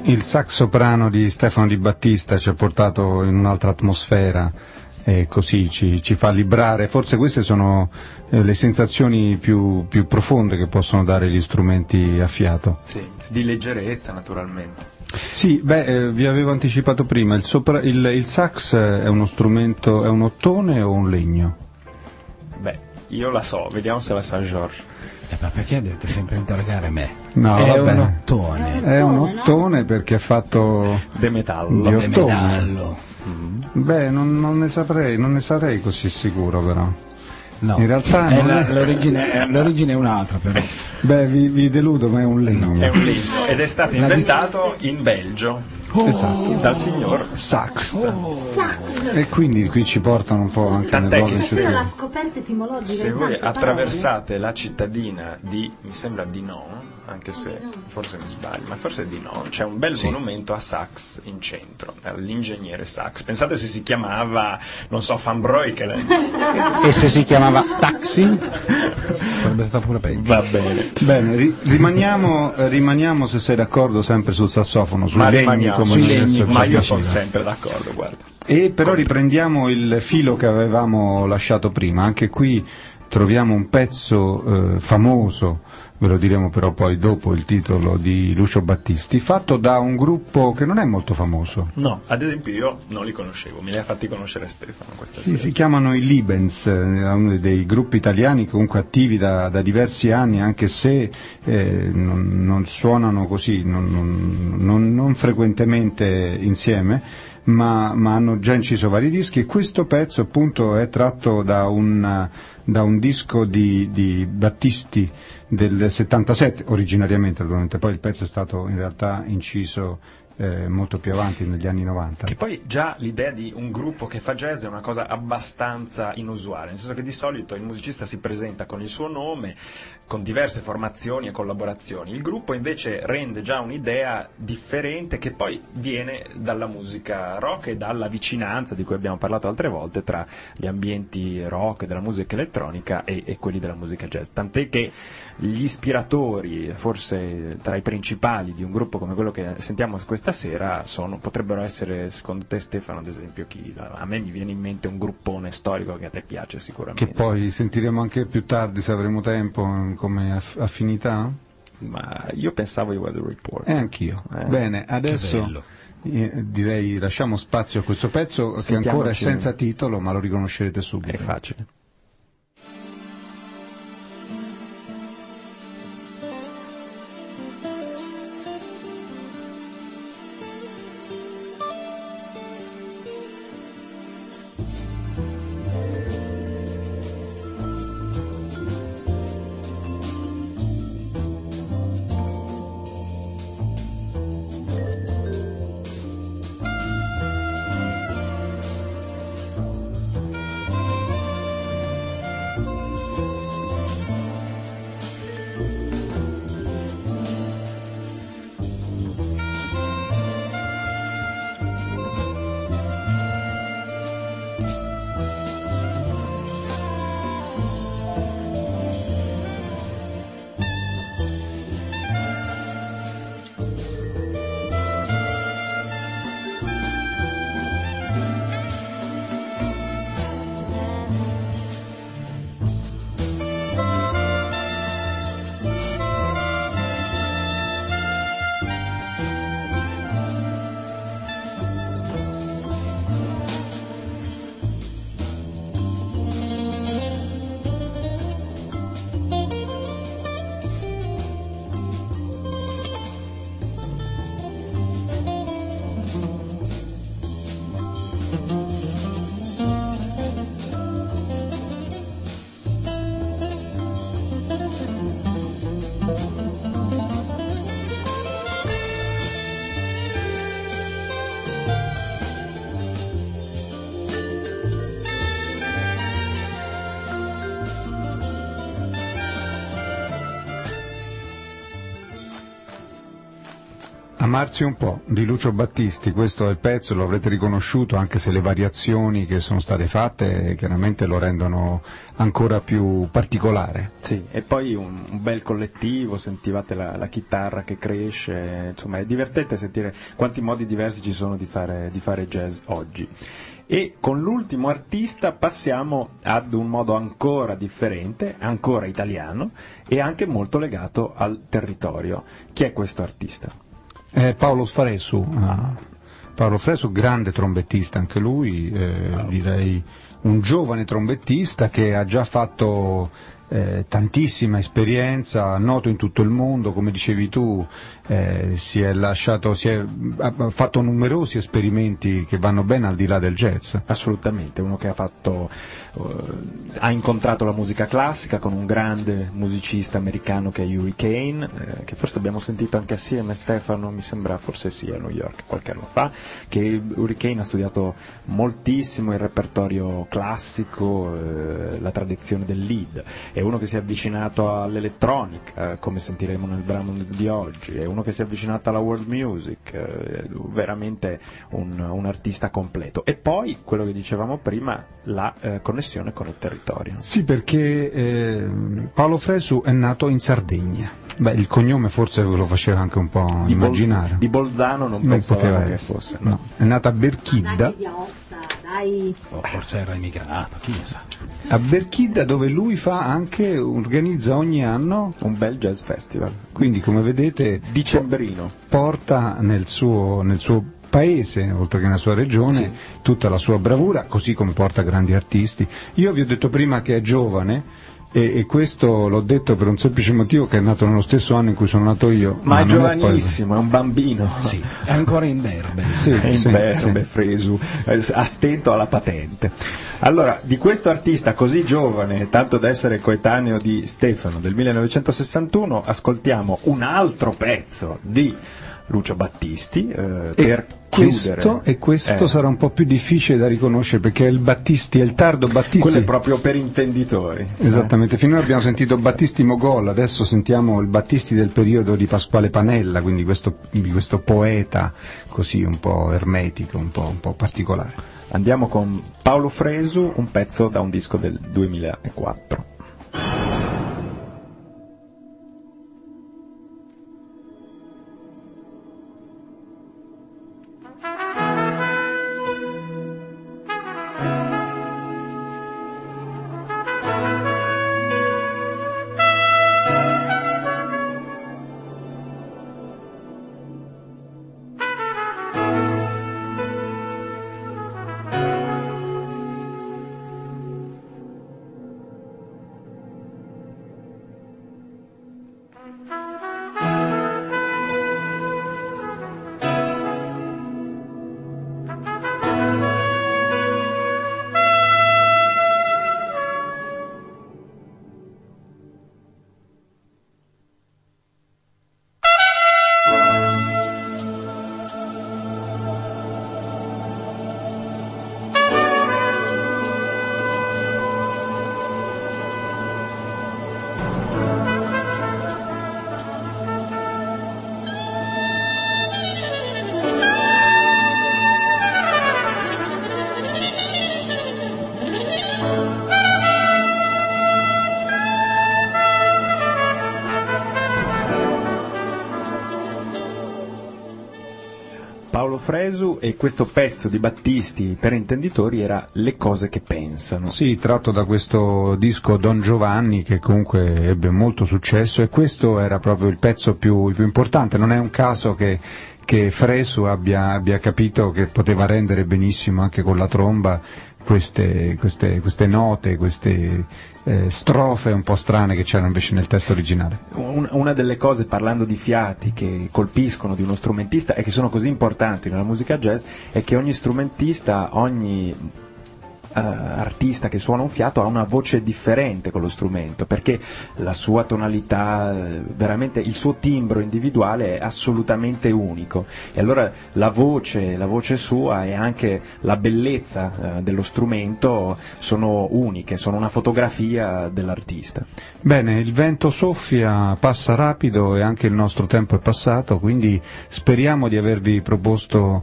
Il sax soprano di Stefano Di Battista ci ha portato in un'altra atmosfera e così ci fa librare. Forse queste sono le sensazioni più profonde che possono dare gli strumenti a fiato. Sì, di leggerezza naturalmente. Sì, vi avevo anticipato prima, il sax è uno strumento, è un ottone o un legno? Beh, io la so, vediamo se la sa George. Ma perché dovete sempre interrogare me? No, è vabbè. un ottone. È un ottone perché è fatto de metallo. di De ottone. metallo. Beh, non ne sarei così sicuro però. No, In realtà non è- l'origine è un'altra però. Beh, vi deludo, ma è un legno. È un legno ed è stato inventato in Belgio Esatto. dal signor Sax. Sax. E quindi qui ci portano un po' anche Tant'è nel che modo Stasera la scoperta etimologica Se in voi tante attraversate la cittadina di, mi sembra di No, anche se forse mi sbaglio, ma forse di No, c'è un bel monumento a Sax in centro, all'ingegnere Sax. Pensate se si chiamava, non so, Van Breukelen. E se si chiamava Taxi? Sarebbe stato pure peggio. Va bene. Bene, rimaniamo se sei d'accordo sempre sul sassofono, sui Ma legni rimaniamo come sui adesso legni, ma ci io sono piaceva. sempre d'accordo, guarda. E però riprendiamo il filo che avevamo lasciato prima, anche qui troviamo un pezzo famoso, ve lo diremo però poi dopo il titolo, di Lucio Battisti, fatto da un gruppo che non è molto famoso. No, ad esempio io non li conoscevo, me li ha fatti conoscere Stefano questa Sì, sera. si chiamano i Libens, uno dei gruppi italiani comunque attivi da diversi anni, anche se non suonano così, non frequentemente insieme, ma hanno già inciso vari dischi, e questo pezzo appunto è tratto da un disco di Battisti del 77, originariamente naturalmente, poi il pezzo è stato in realtà inciso molto più avanti, negli anni 90. Che poi già l'idea di un gruppo che fa jazz è una cosa abbastanza inusuale, nel senso che di solito il musicista si presenta con il suo nome, con diverse formazioni e collaborazioni. Il gruppo invece rende già un'idea differente che poi viene dalla musica rock e dalla vicinanza di cui abbiamo parlato altre volte tra gli ambienti rock della musica elettronica e quelli della musica jazz. Tant'è che gli ispiratori, forse tra i principali di un gruppo come quello che sentiamo questa sera, potrebbero essere, secondo te Stefano, ad esempio, chi? A me mi viene in mente un gruppone storico che a te piace sicuramente. Che poi sentiremo anche più tardi se avremo tempo come affinità? Ma io pensavo ai Weather Report. Anch'io. Bene, adesso direi lasciamo spazio a questo pezzo che ancora è senza titolo, ma lo riconoscerete subito. È facile. Amarsi un po' di Lucio Battisti, questo è il pezzo, lo avrete riconosciuto, anche se le variazioni che sono state fatte chiaramente lo rendono ancora più particolare. Sì, e poi un bel collettivo, sentivate la chitarra che cresce, insomma è divertente sentire quanti modi diversi ci sono di fare jazz oggi. E con l'ultimo artista passiamo ad un modo ancora differente, ancora italiano e anche molto legato al territorio. Chi è questo artista? Paolo Fresu, Paolo Fresu, grande trombettista anche lui, direi un giovane trombettista che ha già fatto tantissima esperienza, noto in tutto il mondo, come dicevi tu, ha fatto numerosi esperimenti che vanno ben al di là del jazz. Assolutamente, uno che ha incontrato la musica classica con un grande musicista americano che è Hurricane, che forse abbiamo sentito anche assieme, Stefano, mi sembra, forse sì, a New York qualche anno fa, che Hurricane ha studiato moltissimo il repertorio classico, la tradizione del lead. È uno che si è avvicinato all'elettronica, come sentiremo nel brano di oggi, è uno che si è avvicinato alla world music, veramente un artista completo. E poi, quello che dicevamo prima, la connessione con il territorio. Sì, perché Paolo Fresu è nato in Sardegna. Beh, il cognome forse ve lo faceva anche un po' immaginare. Di Bolzano non pensavamo che fosse. No. È nata a Berchidda. Dai. Forse era immigrato, chi ne sa. A Berchidda, dove lui organizza ogni anno un bel jazz festival. Quindi, come vedete, dicembrino, porta nel suo paese, oltre che nella sua regione, sì, tutta la sua bravura, così come porta grandi artisti. Io vi ho detto prima che è giovane, e questo l'ho detto per un semplice motivo, che è nato nello stesso anno in cui sono nato io. Ma è giovanissimo, è un bambino. Sì, è ancora in berbe. Sì, è in berbe, Fresu, a stento alla patente. Allora, di questo artista così giovane, tanto da essere coetaneo di Stefano, del 1961, ascoltiamo un altro pezzo di Lucio Battisti per chiudere. Questo sarà un po' più difficile da riconoscere, perché il tardo Battisti. Quello è proprio per intenditori. Esattamente, finora abbiamo sentito Battisti Mogol, adesso sentiamo il Battisti del periodo di Pasquale Panella, quindi questo poeta così un po' ermetico, un po' particolare. Andiamo con Paolo Fresu, un pezzo da un disco del 2004. Paolo Fresu, e questo pezzo di Battisti per intenditori era Le cose che pensano. Sì, tratto da questo disco Don Giovanni, che comunque ebbe molto successo, e questo era proprio il pezzo più importante. Non è un caso che Fresu abbia capito che poteva rendere benissimo anche con la tromba queste note, queste strofe un po' strane che c'erano invece nel testo originale. Una delle cose, parlando di fiati che colpiscono di uno strumentista e che sono così importanti nella musica jazz, è che ogni strumentista, ogni artista che suona un fiato ha una voce differente con lo strumento, perché la sua tonalità, veramente il suo timbro individuale è assolutamente unico, e allora la voce sua e anche la bellezza dello strumento sono uniche, sono una fotografia dell'artista. Bene, il vento soffia, passa rapido e anche il nostro tempo è passato, quindi speriamo di avervi proposto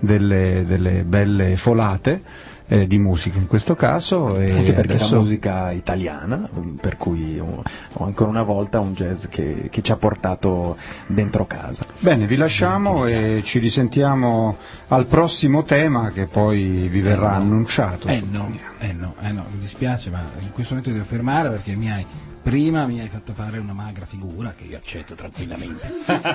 delle belle folate di musica in questo caso, e anche perché adesso... è musica italiana, per cui ancora una volta un jazz che ci ha portato dentro casa. Bene, vi lasciamo e ci risentiamo al prossimo tema che poi vi verrà annunciato. No, mi dispiace, ma in questo momento devo fermare perché prima mi hai fatto fare una magra figura che io accetto tranquillamente.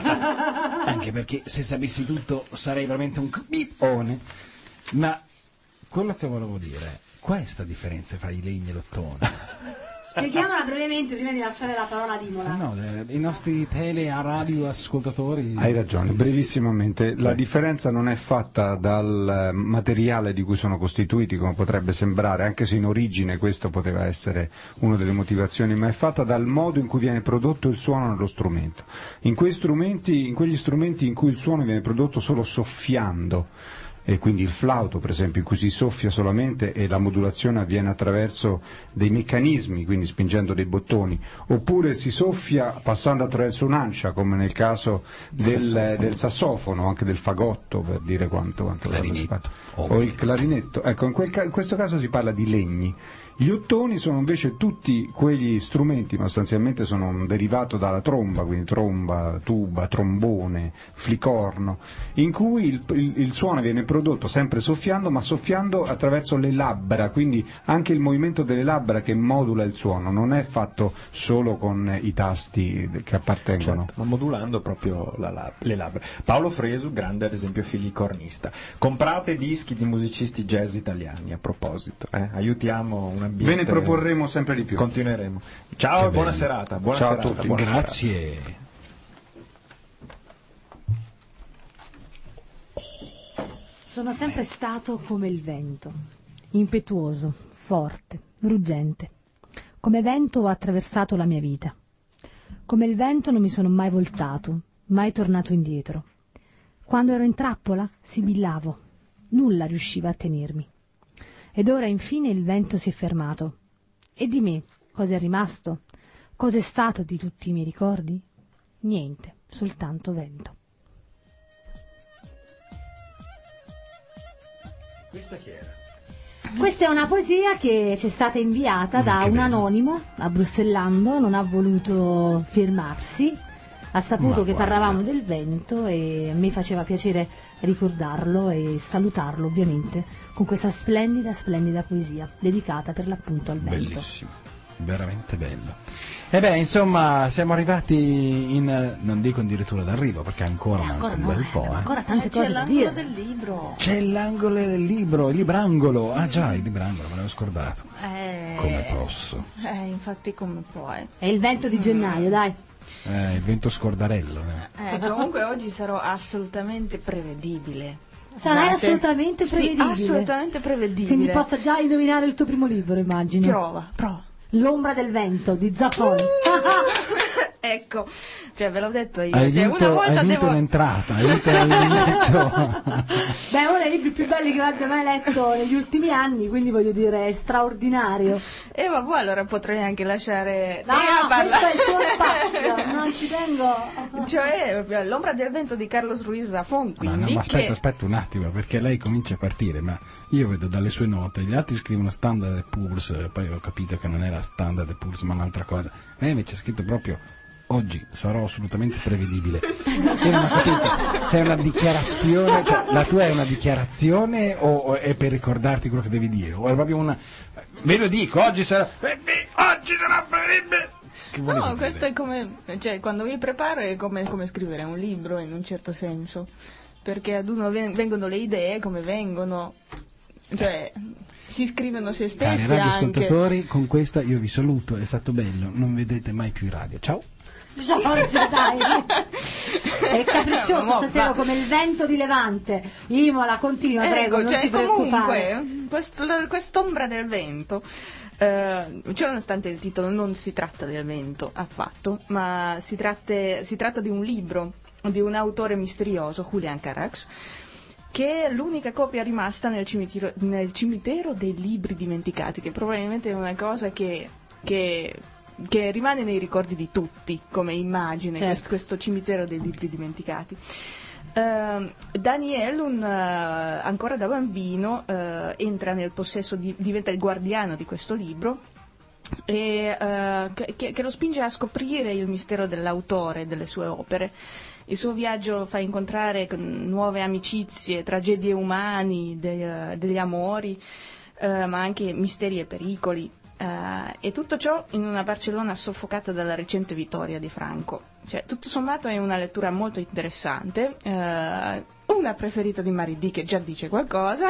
Anche perché se sapessi tutto sarei veramente un bippone. Ma quello che volevo dire, questa differenza fra i legni e l'ottone. Spieghiamola brevemente prima di lasciare la parola a Imola. No, i nostri radio ascoltatori. Hai ragione, brevissimamente. La differenza non è fatta dal materiale di cui sono costituiti, come potrebbe sembrare, anche se in origine questo poteva essere una delle motivazioni, ma è fatta dal modo in cui viene prodotto il suono nello strumento. In quegli strumenti in cui il suono viene prodotto solo soffiando, e quindi il flauto per esempio, in cui si soffia solamente e la modulazione avviene attraverso dei meccanismi, quindi spingendo dei bottoni, oppure si soffia passando attraverso un'ancia, come nel caso del sassofono, anche del fagotto, per dire quanto o il clarinetto. Ecco, in questo caso si parla di legni. Gli ottoni sono invece tutti quegli strumenti, ma sostanzialmente sono un derivato dalla tromba, quindi tromba, tuba, trombone, flicorno, in cui il suono viene prodotto sempre soffiando, ma soffiando attraverso le labbra, quindi anche il movimento delle labbra che modula il suono, non è fatto solo con i tasti che appartengono. Certo, ma modulando proprio le labbra. Paolo Fresu, grande ad esempio filicornista. Comprate dischi di musicisti jazz italiani, a proposito, aiutiamo una. Ve ne proporremo sempre di più. Continueremo. Ciao e buona serata. Buona Ciao serata, a tutti. Grazie. Sono sempre stato come il vento, impetuoso, forte, ruggente. Come vento ho attraversato la mia vita. Come il vento non mi sono mai voltato, mai tornato indietro. Quando ero in trappola, sibillavo. Nulla riusciva a tenermi. Ed ora infine il vento si è fermato. E di me cosa è rimasto? Cosa è stato di tutti i miei ricordi? Niente, soltanto vento. Questa chi era? Questa è una poesia che ci è stata inviata da un anonimo a Bruxellando, non ha voluto firmarsi, ha saputo che parlavamo del vento e mi faceva piacere ricordarlo e salutarlo ovviamente con questa splendida poesia dedicata per l'appunto al vento. Bellissimo, veramente bello. E beh, insomma, siamo arrivati non dico addirittura d'arrivo, perché ancora manca un bel po'. Ancora tante cose da dire. C'è l'angolo del libro. C'è l'angolo del libro, il librangolo. Ah già, il librangolo, me l'avevo scordato. Come posso? Infatti come puoi. È il vento di gennaio, dai. Il vento scordarello. Comunque oggi sarò assolutamente prevedibile. Sarai assolutamente prevedibile. Sì, assolutamente prevedibile. Quindi posso già indovinare il tuo primo libro, immagino. Prova. L'ombra del vento di Zapponi. Ecco, cioè ve l'ho detto io. Hai vinto l'entrata, hai vinto il biglietto. Beh, uno dei libri più belli che abbia mai letto negli ultimi anni, quindi voglio dire, è straordinario. E vabbè, allora potrei anche lasciare... No, questo è il tuo spazio, non ci tengo. Cioè, l'ombra del vento di Carlos Ruiz Zafón, quindi... Ma aspetta un attimo, perché lei comincia a partire, ma io vedo dalle sue note, gli altri scrivono Standard & Poor's, poi ho capito che non era Standard & Poor's ma un'altra cosa. Lei invece ha scritto proprio... Oggi sarò assolutamente prevedibile. Io non ho capito se è una dichiarazione, cioè la tua è una dichiarazione o è per ricordarti quello che devi dire? O è proprio una. Ve lo dico, oggi sarà prevedibile. No, questo è come. Cioè, quando mi preparo è come scrivere un libro in un certo senso. Perché ad uno vengono le idee come vengono. Cioè. Si scrivono se stessi. Cari radioascoltatori, con questa io vi saluto, è stato bello, non vedete mai più in radio. Ciao. Giorgio, dai. È capriccioso stasera come il vento di Levante. Imola, continua, prego, non ti preoccupare. Comunque, quest'ombra del vento, cioè, nonostante il titolo non si tratta del vento affatto, ma si tratta di un libro di un autore misterioso, Julian Carax, che è l'unica copia rimasta nel cimitero dei libri dimenticati, che probabilmente è una cosa che rimane nei ricordi di tutti come immagine, certo. questo cimitero dei libri dimenticati. Daniel, ancora da bambino, entra nel possesso, diventa il guardiano di questo libro, e che lo spinge a scoprire il mistero dell'autore e delle sue opere. Il suo viaggio fa incontrare nuove amicizie, tragedie umane, degli amori, ma anche misteri e pericoli. E tutto ciò in una Barcellona soffocata dalla recente vittoria di Franco. Cioè, tutto sommato è una lettura molto interessante, una preferita di Maridì, che già dice qualcosa,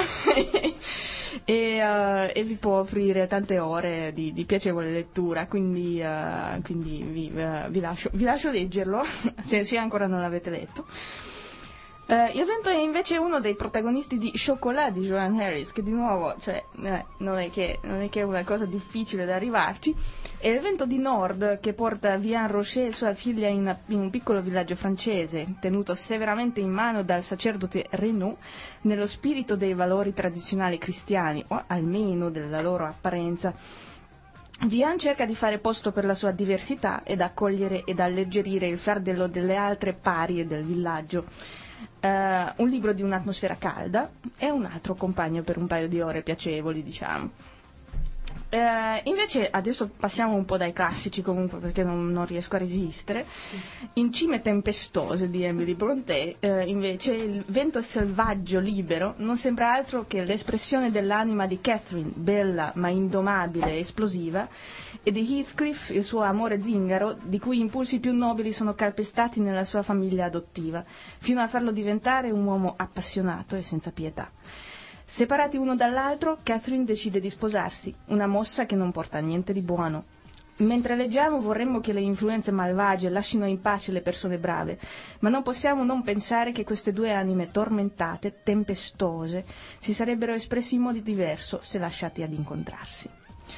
e vi può offrire tante ore di piacevole lettura, quindi vi lascio leggerlo se ancora non l'avete letto. Il vento è invece uno dei protagonisti di Chocolat di Joan Harris, che di nuovo, cioè, non è che è una cosa difficile da arrivarci. È il vento di Nord che porta Vian Rocher e sua figlia in un piccolo villaggio francese, tenuto severamente in mano dal sacerdote Renaud, nello spirito dei valori tradizionali cristiani, o almeno della loro apparenza. Vian cerca di fare posto per la sua diversità ed accogliere ed alleggerire il fardello delle altre parie del villaggio. Un libro di un'atmosfera calda e un altro compagno per un paio di ore piacevoli, diciamo. Invece adesso passiamo un po' dai classici, comunque, perché non riesco a resistere. In Cime tempestose di Emily Brontë, invece, il vento selvaggio libero non sembra altro che l'espressione dell'anima di Catherine, bella ma indomabile e esplosiva, e di Heathcliff, il suo amore zingaro, di cui impulsi più nobili sono calpestati nella sua famiglia adottiva, fino a farlo diventare un uomo appassionato e senza pietà. Separati uno dall'altro, Catherine decide di sposarsi, una mossa che non porta a niente di buono. Mentre leggiamo vorremmo che le influenze malvagie lasciano in pace le persone brave, ma non possiamo non pensare che queste due anime tormentate, tempestose, si sarebbero espressi in modo diverso se lasciati ad incontrarsi.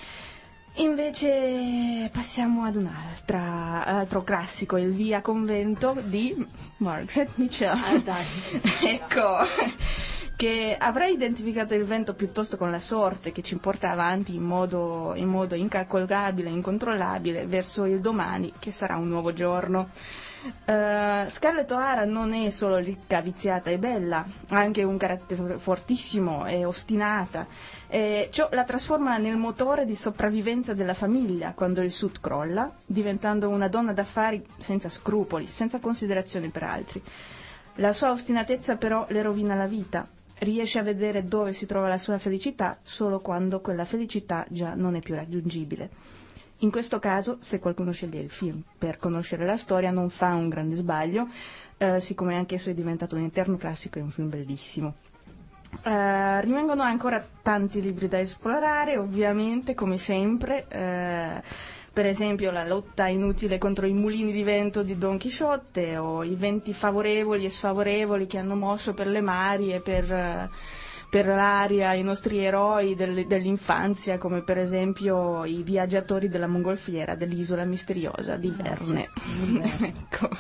Invece passiamo ad un altro classico, il Via Convento di Margaret Mitchell. Ecco, che avrà identificato il vento piuttosto con la sorte che ci porta avanti in modo incalcolabile, incontrollabile, verso il domani che sarà un nuovo giorno. Scarlett O'Hara non è solo ricca, viziata e bella, ha anche un carattere fortissimo e ostinata. Ciò la trasforma nel motore di sopravvivenza della famiglia quando il Sud crolla, diventando una donna d'affari senza scrupoli, senza considerazioni per altri. La sua ostinatezza però le rovina la vita. Riesce a vedere dove si trova la sua felicità solo quando quella felicità già non è più raggiungibile. In questo caso, se qualcuno sceglie il film per conoscere la storia, non fa un grande sbaglio, siccome anch'esso è diventato un eterno classico e un film bellissimo. Rimangono ancora tanti libri da esplorare, ovviamente, come sempre. Per esempio la lotta inutile contro i mulini di vento di Don Chisciotte, o i venti favorevoli e sfavorevoli che hanno mosso per le mari e per l'aria i nostri eroi dell'infanzia, come per esempio i viaggiatori della mongolfiera dell'isola misteriosa di Verne. Ecco.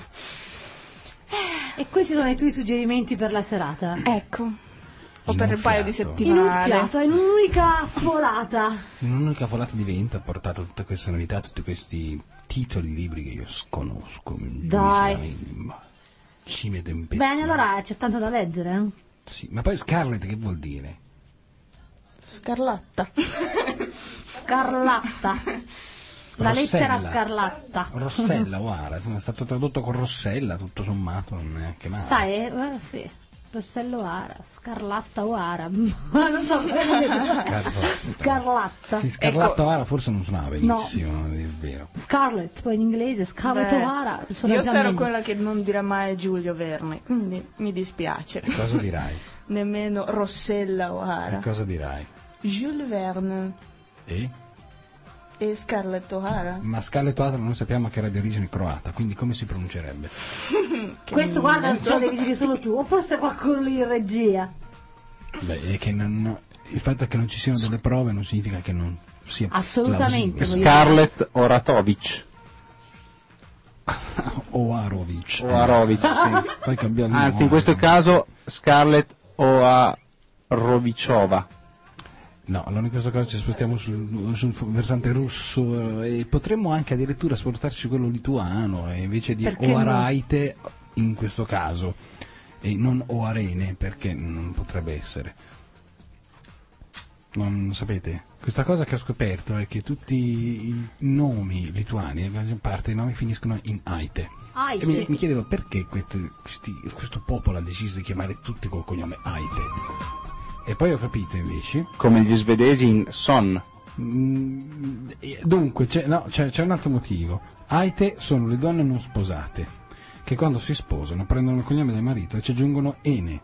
E questi sono i tuoi suggerimenti per la serata? Ecco. O per un paio di settimane. In un'unica folata. In un'unica folata di vento ha portato tutte queste novità, tutti questi titoli di libri che io sconosco. Dai. Cime tempestose. Bene, allora c'è tanto da leggere. Sì, ma poi Scarlett che vuol dire? Scarlatta. Scarlatta. La lettera scarlatta. Rossella, guarda, è stato tradotto con Rossella, tutto sommato, non è neanche male. Sai, sì. Rossello O'Hara, Scarlatta O'Hara, non so come dire. Scarlatta. Sì, Scarlatta O'Hara forse non suonava benissimo, no. È vero. Scarlett, poi in inglese Scarlett O'Hara. Io sarò quella che non dirà mai Giulio Verne, quindi mi dispiace. E cosa dirai? Nemmeno Rossella O'Hara. E cosa dirai? Jules Verne. E? E Scarlett O'Hara? Ma Scarlett O'Hara noi sappiamo che era di origine croata, quindi come si pronuncerebbe? Questo qua non so, devi dire solo tu, o forse qualcuno lì in regia. Beh, è che il fatto che non ci siano delle prove non significa che non sia assolutamente. Scarlett Oratovic. Oarovic, sì. Poi cambiamo. Anzi, in questo caso Scarlett Oarovicova. No, allora in questo caso ci spostiamo sul versante russo e potremmo anche addirittura spostarci su quello lituano e invece di Oaraite in questo caso e non Oarene, perché non potrebbe essere. Non sapete? Questa cosa che ho scoperto è che tutti i nomi lituani, la maggior parte dei nomi finiscono in Aite. E mi chiedevo perché questo popolo ha deciso di chiamare tutti col cognome Aite. E poi ho capito invece... Come gli svedesi in Son. Dunque, c'è un altro motivo. Aite sono le donne non sposate, che quando si sposano prendono il cognome del marito e ci aggiungono Ene.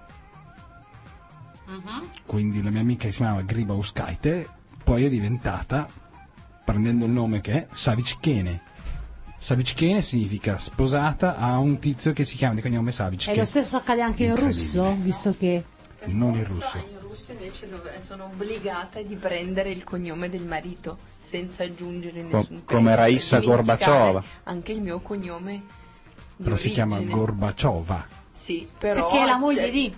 Quindi la mia amica che si chiamava Gribauskaite poi è diventata, prendendo il nome che è, Savic-Kene. Savic-Kene significa sposata a un tizio che si chiama di cognome Savic. E lo stesso accade anche in russo, visto che... Non in russo. In russo invece sono obbligata di prendere il cognome del marito senza aggiungere nessun come Raissa Gorbachova. Anche il mio cognome di però origine. Si chiama Gorbachova. Sì, però perché è la moglie di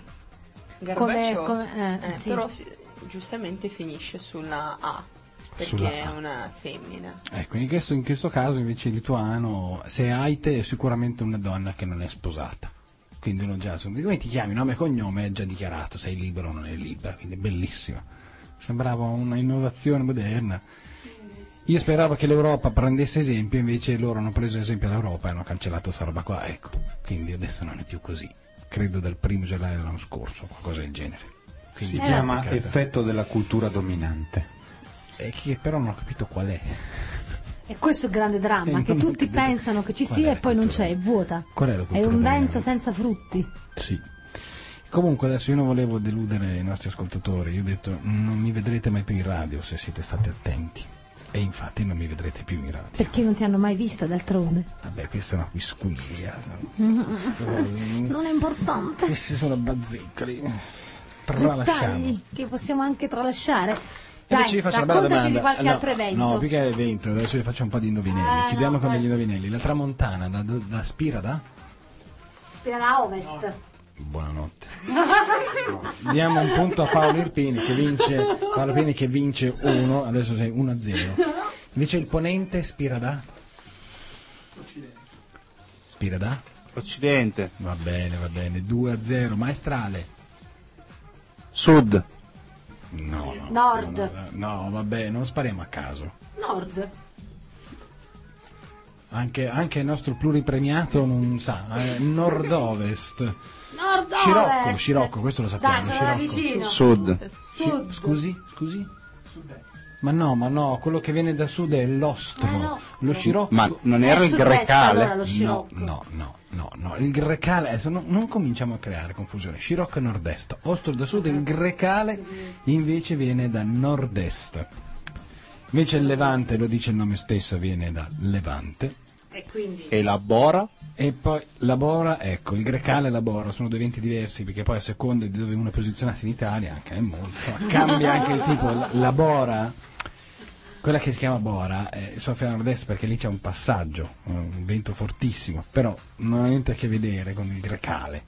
sì. Però giustamente finisce sulla A perché è una femmina. Ecco, in questo caso invece il lituano, se è Aite, è sicuramente una donna che non è sposata. Quindi uno già, come ti chiami, nome e cognome, è già dichiarato, sei libero o non è libera, quindi è bellissimo. Sembrava una innovazione moderna. Io speravo che l'Europa prendesse esempio, invece loro hanno preso esempio all'Europa e hanno cancellato questa roba qua, ecco. Quindi adesso non è più così. Credo dal 1° gennaio dell'anno scorso, qualcosa del genere. Quindi si chiama effetto della cultura dominante. E che però non ho capito qual è. E questo è il grande dramma, che tutti pensano che ci sia e poi non c'è, è vuota. Qual è la cultura è un dominante? vento senza frutti. Sì. Comunque adesso io non volevo deludere i nostri ascoltatori, io ho detto non mi vedrete mai più in radio se siete stati attenti. E infatti non mi vedrete più in radio. Perché non ti hanno mai visto d'altronde? Vabbè, questa è una quisquiglia. Non è importante. Questi sono bazzecoli. Dettagli che possiamo anche tralasciare. Invece vi faccio una bella domanda. Di qualche altro evento. No, più che evento, adesso vi faccio un po' di indovinelli. Chiudiamo con degli indovinelli. La tramontana da Spira da? Spira da ovest. No. Buonanotte. Diamo un punto a Paolo Irpini che vince 1, adesso sei 1-0. Invece il ponente Spira da? Occidente. Spira da? Occidente. Va bene, 2-0. Maestrale. Sud. No. Nord. No, vabbè, non spariamo a caso. Nord. Anche il nostro pluripremiato non sa. Nord-ovest. Nord-ovest. Scirocco, questo lo sappiamo. Dai, sono vicino. Sud. Scusi? Ma no, quello che viene da sud è l'ostro. Lo scirocco. Ma non era il grecale? Allora, No, il grecale, adesso non cominciamo a creare confusione. Scirocco è nord-est, ostro da sud, il grecale invece viene da nord-est. Invece il levante, lo dice il nome stesso, viene da levante. E quindi? E la bora? E poi la bora, ecco, il grecale e la bora sono due eventi diversi, perché poi a seconda di dove uno è posizionato in Italia, anche è molto, cambia anche il tipo. La bora, quella che si chiama bora, soffia a nord-est perché lì c'è un passaggio, un vento fortissimo, però non ha niente a che vedere con il grecale.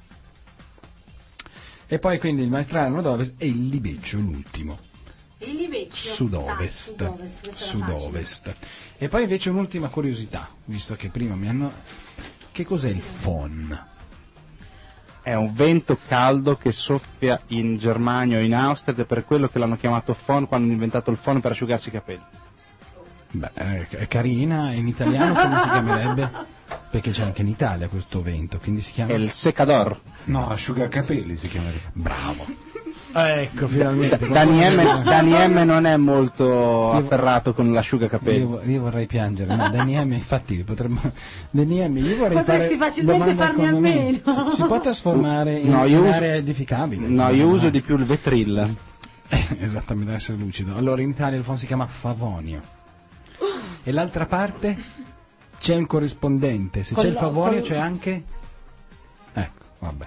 E poi quindi il maestrale nord-ovest e il libeccio, l'ultimo. Il libeccio? Sud-ovest. E poi invece un'ultima curiosità, visto che prima mi hanno... Che cos'è il FON? È un vento caldo che soffia in Germania o in Austria ed è per quello che l'hanno chiamato FON quando hanno inventato il FON per asciugarsi i capelli. Beh, è carina, in italiano come si chiamerebbe? Perché c'è anche in Italia questo vento, quindi si chiama... È il secador. No, asciugacapelli si chiamerebbe. Bravo. Ecco, finalmente. Dani M non è molto afferrato con l'asciugacapelli. Io vorrei piangere, no? Dani M, infatti, potremmo... Dani M, io vorrei potresti facilmente farne a meno. Si può trasformare in area edificabile? No, io uso di più il vetril. Esattamente, deve essere lucido. Allora, in Italia il phon si chiama Favonio. E l'altra parte? C'è un corrispondente. Se c'è il Favonio c'è anche... Ecco, vabbè.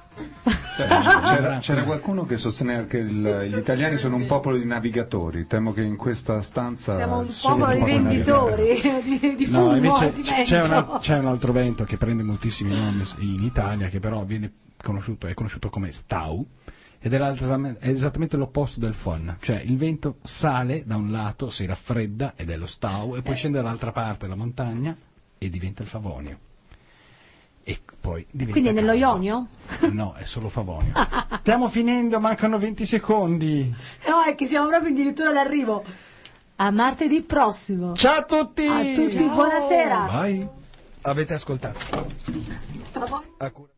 C'era qualcuno che sosteneva che gli italiani sono un popolo di navigatori. Temo che in questa stanza siamo un popolo di venditori di fumo. No, invece di c'è un altro vento che prende moltissimi nomi in Italia, che però è conosciuto come Stau, ed è esattamente l'opposto del Fon. Cioè il vento sale da un lato, si raffredda ed è lo Stau, e poi scende dall'altra parte della montagna e diventa il Favonio. E poi diventa Quindi è nello caldo. Ionio? No, è solo Favonio. Stiamo finendo, mancano 20 secondi. No, è che siamo proprio addirittura d'arrivo. A martedì prossimo. Ciao a tutti! A tutti, buonasera. Bye. Avete ascoltato.